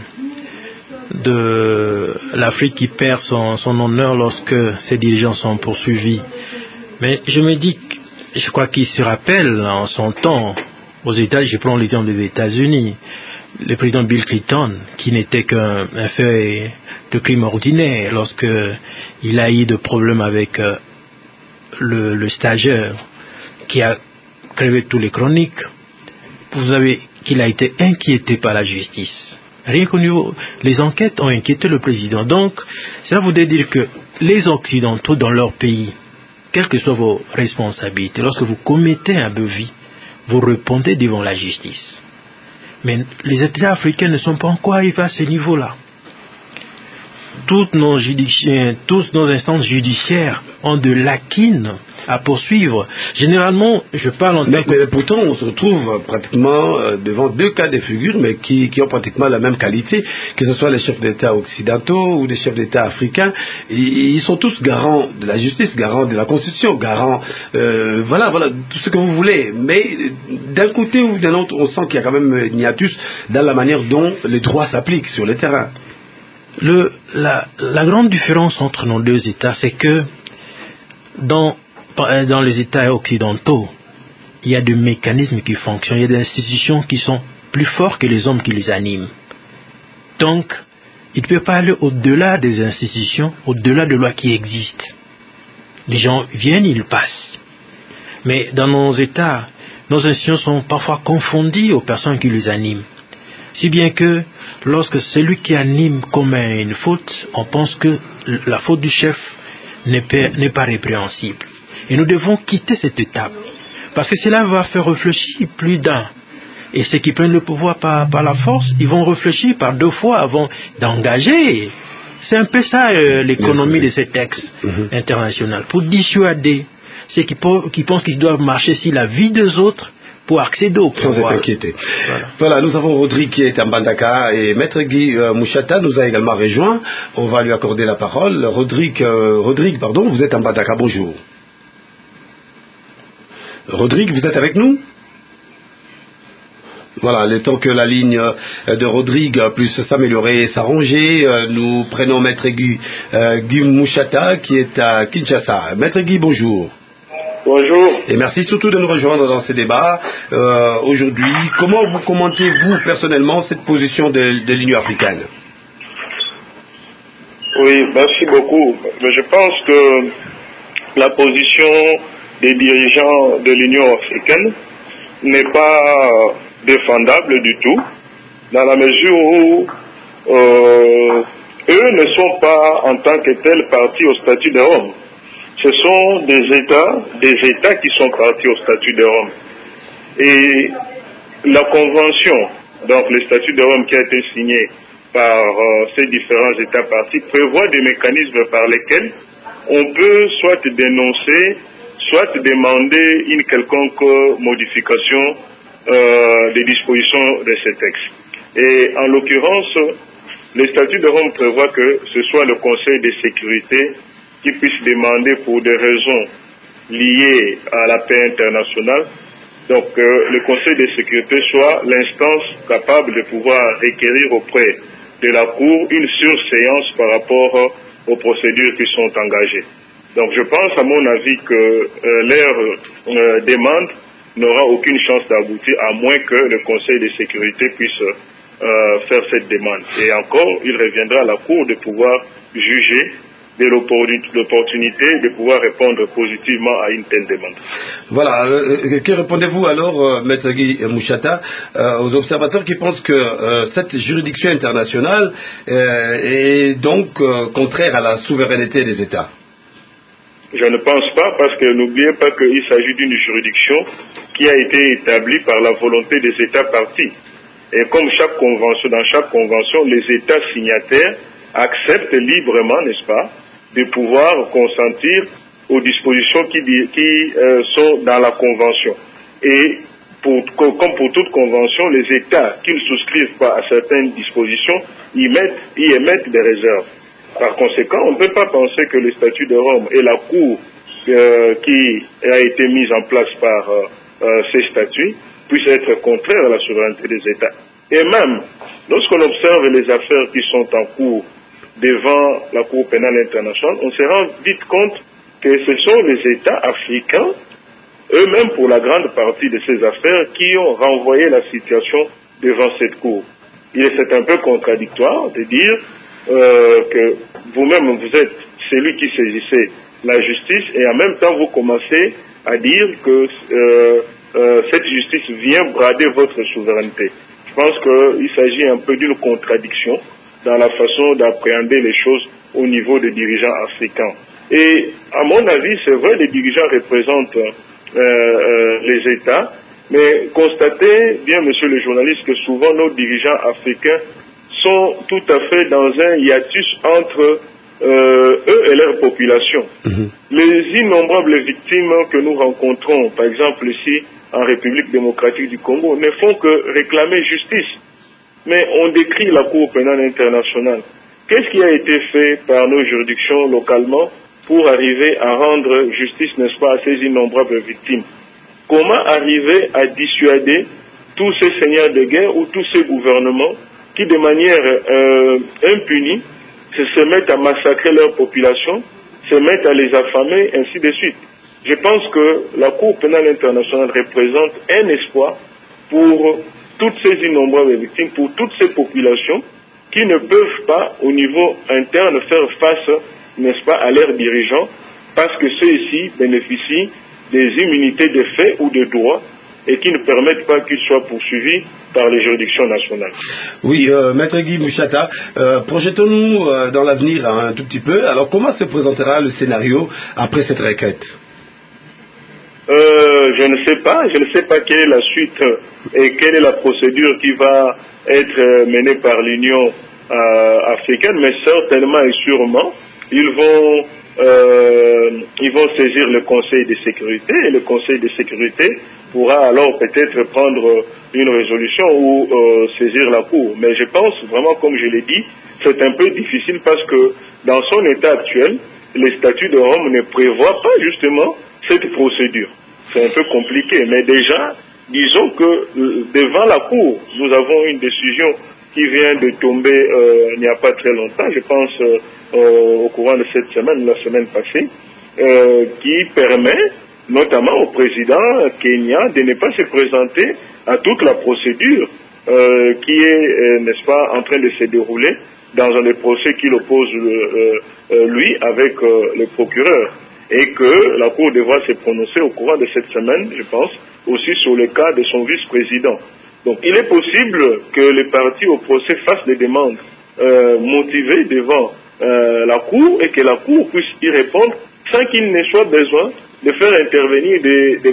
de l'Afrique qui perd son honneur lorsque ses dirigeants sont poursuivis. Mais je me dis, je crois qu'il se rappelle en son temps, aux États, je prends l'exemple des États-Unis, le président Bill Clinton, qui n'était qu'un fait de crime ordinaire, lorsque il a eu de problèmes avec le stagiaire qui a crevé tous les chroniques. Vous savez qu'il a été inquiété par la justice. Rien qu'au niveau, les enquêtes ont inquiété le président. Donc, cela voudrait dire que les Occidentaux dans leur pays, quelles que soient vos responsabilités, lorsque vous commettez un bévue, vous répondez devant la justice. Mais les États africains ne sont pas encore arrivés à ce niveau-là. Toutes nos instances judiciaires ont de lacunes à poursuivre. Généralement, je parle en mais pourtant, on se retrouve pratiquement devant deux cas de figure, mais qui ont pratiquement la même qualité, que ce soit les chefs d'État occidentaux ou les chefs d'État africains. Ils sont tous garants de la justice, garants de la Constitution, garants, voilà, tout ce que vous voulez. Mais d'un côté ou d'un autre, on sent qu'il y a quand même une hiatus dans la manière dont les droits s'appliquent sur le terrain. La grande différence entre nos deux États, c'est que dans les États occidentaux, il y a des mécanismes qui fonctionnent, il y a des institutions qui sont plus forts que les hommes qui les animent. Donc, il ne peut pas aller au-delà des institutions, au-delà de lois qui existent. Les gens viennent, ils passent. Mais dans nos États, nos institutions sont parfois confondues aux personnes qui les animent. Si bien que lorsque celui qui anime commet une faute, on pense que la faute du chef n'est pas répréhensible. Et nous devons quitter cette étape. Parce que cela va faire réfléchir plus d'un. Et ceux qui prennent le pouvoir par la force, ils vont réfléchir par deux fois avant d'engager. C'est un peu ça l'économie de ces textes internationaux. Pour dissuader ceux qui pensent qu'ils doivent marcher sur la vie des autres, pour accéder au pouvoir. Sans être inquiété. Voilà, nous avons Rodrigue qui est à Mbandaka et Maître Guy Mouchata nous a également rejoint. On va lui accorder la parole. Rodrigue, vous êtes à Mbandaka, bonjour. Rodrigue, vous êtes avec nous? Voilà, le temps que la ligne de Rodrigue puisse s'améliorer et s'arranger, nous prenons Maître Guy Mouchata qui est à Kinshasa. Maître Guy, bonjour. Bonjour. Et merci surtout de nous rejoindre dans ce débat aujourd'hui. Comment vous commentez-vous personnellement cette position de l'Union africaine? Oui, merci beaucoup. Je pense que la position des dirigeants de l'Union africaine n'est pas défendable du tout, dans la mesure où eux ne sont pas en tant que tels partis au statut de Rome. Ce sont des États qui sont partis au statut de Rome. Et la convention, donc le statut de Rome qui a été signé par ces différents États partis, prévoit des mécanismes par lesquels on peut soit dénoncer, soit demander une quelconque modification des dispositions de ces textes. Et en l'occurrence, le statut de Rome prévoit que ce soit le Conseil de sécurité qui puisse demander pour des raisons liées à la paix internationale, donc le Conseil de sécurité soit l'instance capable de pouvoir requérir auprès de la Cour une surséance par rapport aux procédures qui sont engagées. Donc je pense à mon avis que leur demande n'aura aucune chance d'aboutir à moins que le Conseil de sécurité puisse faire cette demande. Et encore, il reviendra à la Cour de pouvoir juger de l'opportunité de pouvoir répondre positivement à une telle demande. Voilà. Que répondez-vous alors, Maître Guy Mouchata, aux observateurs qui pensent que cette juridiction internationale est donc contraire à la souveraineté des États? Je ne pense pas, parce que n'oubliez pas qu'il s'agit d'une juridiction qui a été établie par la volonté des États partis. Et comme dans chaque convention, les États signataires acceptent librement, n'est-ce pas, de pouvoir consentir aux dispositions qui sont dans la convention. Et comme pour toute convention, les États qui ne souscrivent pas à certaines dispositions y émettent des réserves. Par conséquent, on ne peut pas penser que le statut de Rome et la Cour qui a été mise en place par ces statuts puissent être contraires à la souveraineté des États. Et même, lorsqu'on observe les affaires qui sont en cours devant la Cour pénale internationale, on se rend vite compte que ce sont les États africains, eux-mêmes pour la grande partie de ces affaires, qui ont renvoyé la situation devant cette Cour. C'est un peu contradictoire de dire que vous-même vous êtes celui qui saisissait la justice et en même temps vous commencez à dire que cette justice vient brader votre souveraineté. Je pense qu'il s'agit un peu d'une contradiction dans la façon d'appréhender les choses au niveau des dirigeants africains. Et à mon avis, c'est vrai, les dirigeants représentent les États, mais constatez bien, monsieur le journaliste, que souvent nos dirigeants africains sont tout à fait dans un hiatus entre eux et leur population. Les innombrables victimes que nous rencontrons, par exemple ici en République démocratique du Congo, ne font que réclamer justice. Mais on décrit la Cour pénale internationale. Qu'est-ce qui a été fait par nos juridictions localement pour arriver à rendre justice, n'est-ce pas, à ces innombrables victimes? Comment arriver à dissuader tous ces seigneurs de guerre ou tous ces gouvernements qui, de manière impunie, se mettent à massacrer leur population, se mettent à les affamer, ainsi de suite? Je pense que la Cour pénale internationale représente un espoir pour toutes ces innombrables victimes, pour toutes ces populations qui ne peuvent pas, au niveau interne, faire face, n'est-ce pas, à leurs dirigeants, parce que ceux-ci bénéficient des immunités de fait ou de droit et qui ne permettent pas qu'ils soient poursuivis par les juridictions nationales. Oui, Maître Guy Mouchata, projetons-nous dans l'avenir un tout petit peu. Alors, comment se présentera le scénario après cette requête? Je ne sais pas quelle est la suite et quelle est la procédure qui va être menée par l'Union africaine, mais certainement et sûrement, ils vont saisir le Conseil de sécurité et le Conseil de sécurité pourra alors peut-être prendre une résolution ou saisir la Cour. Mais je pense vraiment, comme je l'ai dit, c'est un peu difficile parce que dans son état actuel, les statuts de Rome ne prévoient pas justement cette procédure. C'est un peu compliqué, mais déjà, disons que devant la Cour, nous avons une décision qui vient de tomber il n'y a pas très longtemps, je pense au courant de cette semaine, la semaine passée, qui permet notamment au président Kenya de ne pas se présenter à toute la procédure qui est, n'est-ce pas, en train de se dérouler dans un des procès qu'il oppose lui avec le procureur. Et que la Cour devra se prononcer au courant de cette semaine, je pense, aussi sur le cas de son vice-président. Donc il est possible que les partis au procès fassent des demandes motivées devant la Cour et que la Cour puisse y répondre sans qu'il ne soit besoin de faire intervenir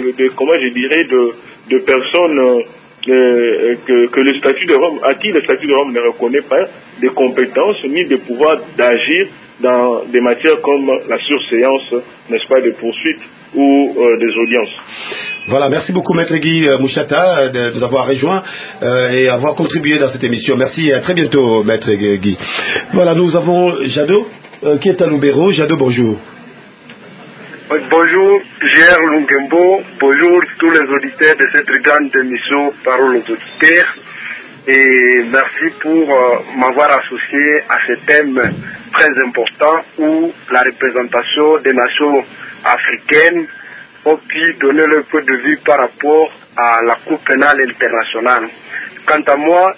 de personnes que le statut de Rome, à qui le statut de Rome ne reconnaît pas de compétences ni de pouvoir d'agir dans des matières comme la surséance, n'est-ce pas, de poursuites ou des audiences. Voilà, merci beaucoup Maître Guy Mouchata de nous avoir rejoints et avoir contribué dans cette émission. Merci et à très bientôt Maître Guy. Voilà, nous avons Jado qui est à Lubero. Jado, bonjour. Bonjour, J.R. Lungembo. Bonjour tous les auditeurs de cette grande émission Parole aux auditeurs. et merci pour m'avoir associé à ce thème très important où la représentation des nations africaines ont pu donner leur point de vue par rapport à la Cour pénale internationale. Quant à moi,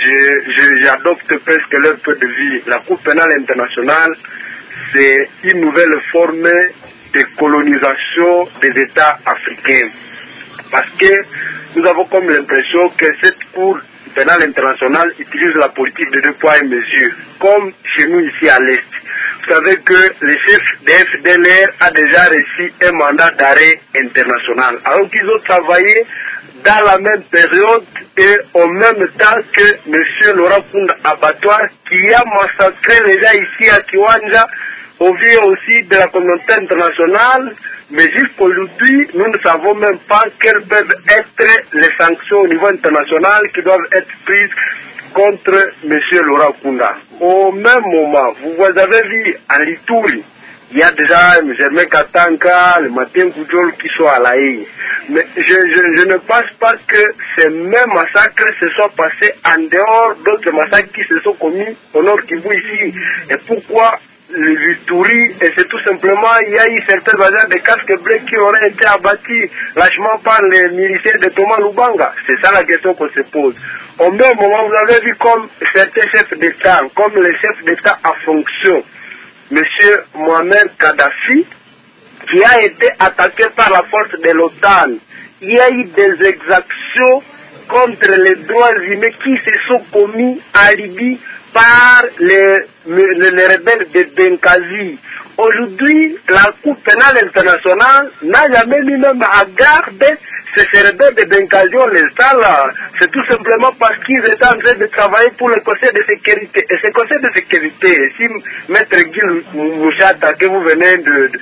j'adopte presque leur point de vue. La Cour pénale internationale, c'est une nouvelle forme de colonisation des États africains. Parce que nous avons comme l'impression que cette Cour pénale internationale utilise la politique de 2 poids et mesures, comme chez nous ici à l'Est. Vous savez que le chef de FDLR a déjà reçu un mandat d'arrêt international, alors qu'ils ont travaillé dans la même période et en même temps que M. Laurent Kunda Abattoir, qui a massacré les gens ici à Kiwanja, au vu aussi de la communauté internationale, mais jusqu'aujourd'hui, nous ne savons même pas quelles peuvent être les sanctions au niveau international qui doivent être prises contre M. Laurent Kunda. Au même moment, vous avez vu à Lituri, il y a déjà Germain Katanka, le Matin Goudjol qui sont à La Haye. Mais je ne pense pas que ces mêmes massacres se soient passés en dehors d'autres massacres qui se sont commis au Nord Kivu ici. Et pourquoi le Lituri, et c'est tout simplement, il y a eu certains agents de casques bleus qui auraient été abattus lâchement par les militaires de Thomas Lubanga. C'est ça la question qu'on se pose. Au même moment, vous avez vu comme certains chefs d'État, comme les chefs d'État en fonction, M. Mohamed Kadhafi, qui a été attaqué par la force de l'OTAN. Il y a eu des exactions contre les droits humains qui se sont commis en Libye par les rebelles de Benghazi. Aujourd'hui, la Cour pénale internationale n'a jamais mis même à garde ces rebelles de Benghazi. On les a. C'est tout simplement parce qu'ils étaient en train de travailler pour le Conseil de sécurité. Et ce Conseil de sécurité, si Maître Guy Mouchata, qui venait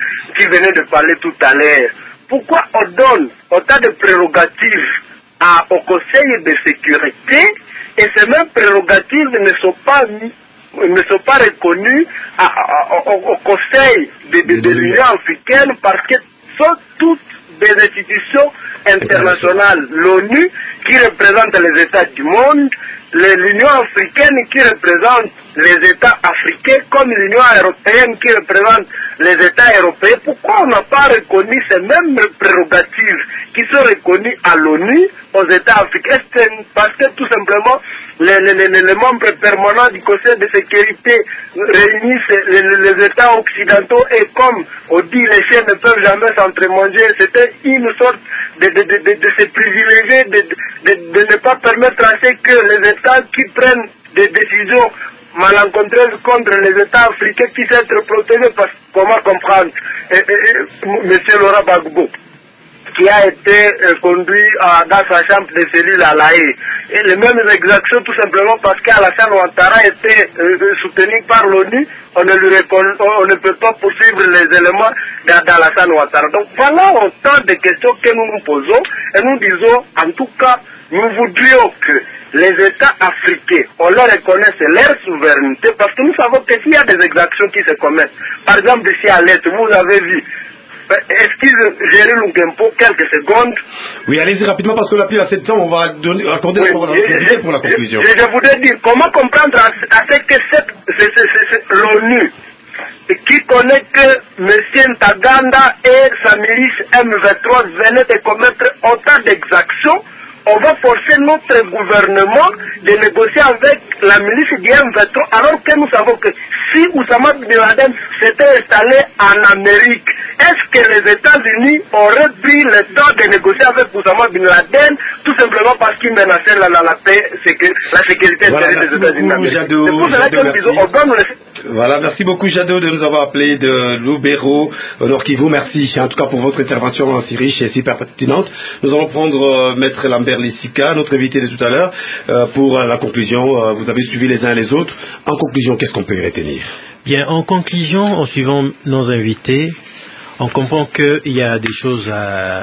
de parler tout à l'heure, pourquoi on donne autant de prérogatives au Conseil de sécurité et ces mêmes prérogatives ne sont pas reconnues au Conseil de l'Union africaine parce que sont toutes des institutions internationales. L'ONU qui représente les États du monde, l'Union africaine qui représente les États africains, comme l'Union européenne qui représente les États européens. Pourquoi on n'a pas reconnu ces mêmes prérogatives qui sont reconnues à l'ONU, aux États africains? C'est parce que tout simplement les membres permanents du Conseil de sécurité réunissent les États occidentaux et comme on dit les chiens ne peuvent jamais s'entremanger, c'était une sorte de se privilégier, de ne pas permettre à ce que les États qui prennent des décisions malencontreuses contre les États africains puissent être protégés. Parce comment comprendre M. Laurent Gbagbo, qui a été conduit dans sa chambre de cellule à La Haye. Et les mêmes exactions tout simplement parce qu'Alassane Ouattara était soutenu par l'ONU, on ne peut pas poursuivre les éléments d'Alassane Ouattara. Donc voilà autant de questions que nous nous posons et nous disons en tout cas, nous voudrions que les États africains, on leur reconnaisse leur souveraineté parce que nous savons que s'il y a des exactions qui se commettent, par exemple ici à l'Est, vous avez vu, excuse Géry Lungempo, quelques secondes. Oui, allez-y rapidement parce que la plus à 7 ans, on va accorder la parole pour la conclusion. Je voudrais dire, comment comprendre à ce que l'ONU, qui connaît que M. Ntaganda et sa milice M23 venaient de commettre autant d'exactions, on va forcer notre gouvernement de négocier avec la milice du M23 alors que nous savons que si Oussama Bin Laden s'était installé en Amérique, est-ce que les États-Unis auraient pris le temps de négocier avec Oussama Bin Laden tout simplement parce qu'il menaçait la paix, la sécurité intérieure des États-Unis? C'est pour cela que nous disons, on doit nous laisser. Voilà, merci beaucoup Jadot de nous avoir appelé de Lubero, Nord Kivu. Merci en tout cas pour votre intervention si riche et si pertinente. Nous allons prendre Maître Lambert Lissika, notre invité de tout à l'heure, pour la conclusion. Vous avez suivi les uns et les autres. En conclusion, qu'est-ce qu'on peut y retenir? Bien, en conclusion, en suivant nos invités, on comprend qu'il y a des choses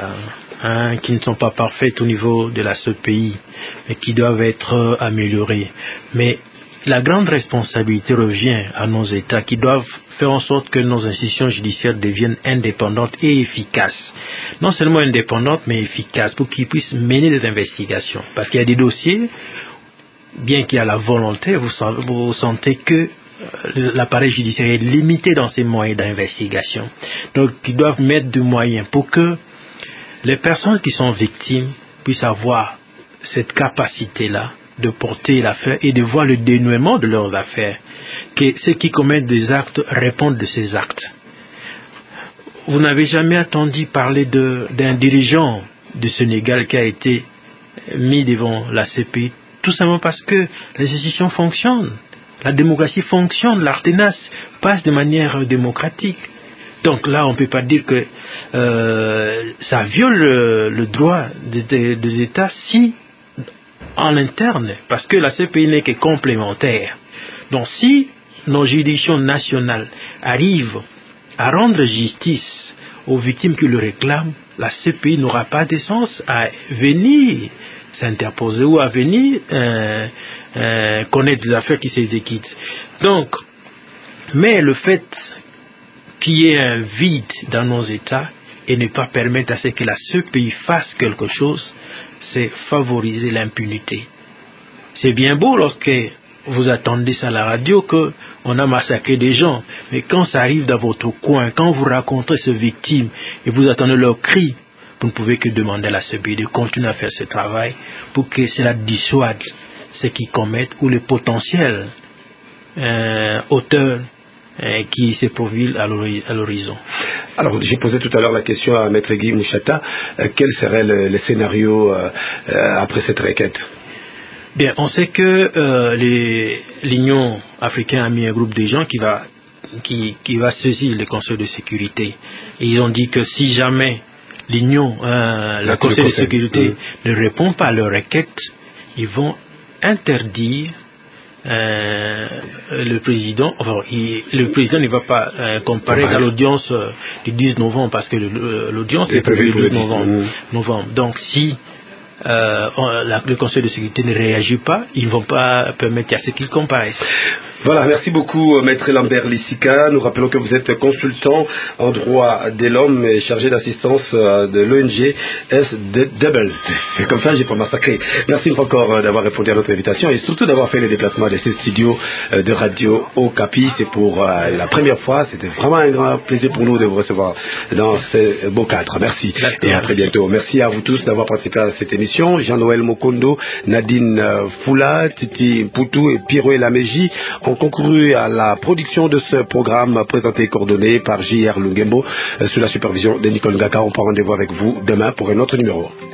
qui ne sont pas parfaites au niveau de la CPI et qui doivent être améliorées. Mais la grande responsabilité revient à nos États qui doivent faire en sorte que nos institutions judiciaires deviennent indépendantes et efficaces. Non seulement indépendantes, mais efficaces pour qu'ils puissent mener des investigations. Parce qu'il y a des dossiers bien qu'il y a la volonté, vous sentez que l'appareil judiciaire est limité dans ses moyens d'investigation. Donc, ils doivent mettre des moyens pour que les personnes qui sont victimes puissent avoir cette capacité-là de porter l'affaire et de voir le dénouement de leurs affaires. Que ceux qui commettent des actes répondent de ces actes. Vous n'avez jamais entendu parler d'un dirigeant du Sénégal qui a été mis devant la CPI, tout simplement parce que les institutions fonctionnent. La démocratie fonctionne, l'Artenas passe de manière démocratique. Donc là, on ne peut pas dire que ça viole le droit des États si, en interne, parce que la CPI n'est que complémentaire. Donc si nos juridictions nationales arrivent à rendre justice aux victimes qui le réclament, la CPI n'aura pas de sens à venir s'interposer ou à venir connaître des affaires qui s'exécutent. Donc, mais le fait qu'il y ait un vide dans nos États et ne pas permettre à ce que la CPI fasse quelque chose, c'est favoriser l'impunité. C'est bien beau lorsque vous attendez ça à la radio qu'on a massacré des gens, mais quand ça arrive dans votre coin, quand vous rencontrez ces victimes et vous attendez leurs cris, vous ne pouvez que demander à la CPI de continuer à faire ce travail pour que cela dissuade ceux qui commettent ou les potentiels auteurs qui se profilent à l'horizon. Alors, j'ai posé tout à l'heure la question à Maître Guy Mouchata. Quel serait le scénario après cette requête? Bien, on sait que l'Union africaine a mis un groupe de gens qui va saisir le Conseil de sécurité. Et ils ont dit que si jamais le Conseil de sécurité ne répond pas à leur requête, ils vont interdire le président. Enfin, le président ne va pas comparaître à l'audience du 10 novembre parce que l'audience est prévue le 12 novembre. Donc si le Conseil de sécurité ne réagit pas, ils ne vont pas permettre à ce qu'ils comparaissent. Voilà, merci beaucoup Maître Lambert Lissika. Nous rappelons que vous êtes consultant en droit de l'homme et chargé d'assistance de l'ONG SW. Comme ça, j'ai pas massacré. Merci encore d'avoir répondu à notre invitation et surtout d'avoir fait le déplacement de ces studios de Radio Okapi. C'est pour la première fois. C'était vraiment un grand plaisir pour nous de vous recevoir dans ce beau cadre. Merci et à très bientôt. Merci à vous tous d'avoir participé à cette émission. Jean-Noël Mokondo, Nadine Foula, Titi Poutou et Piroé Lameji ont concouru à la production de ce programme présenté et coordonné par J.R. Lungembo sous la supervision de Nicole Ngaka. On prend rendez-vous avec vous demain pour un autre numéro.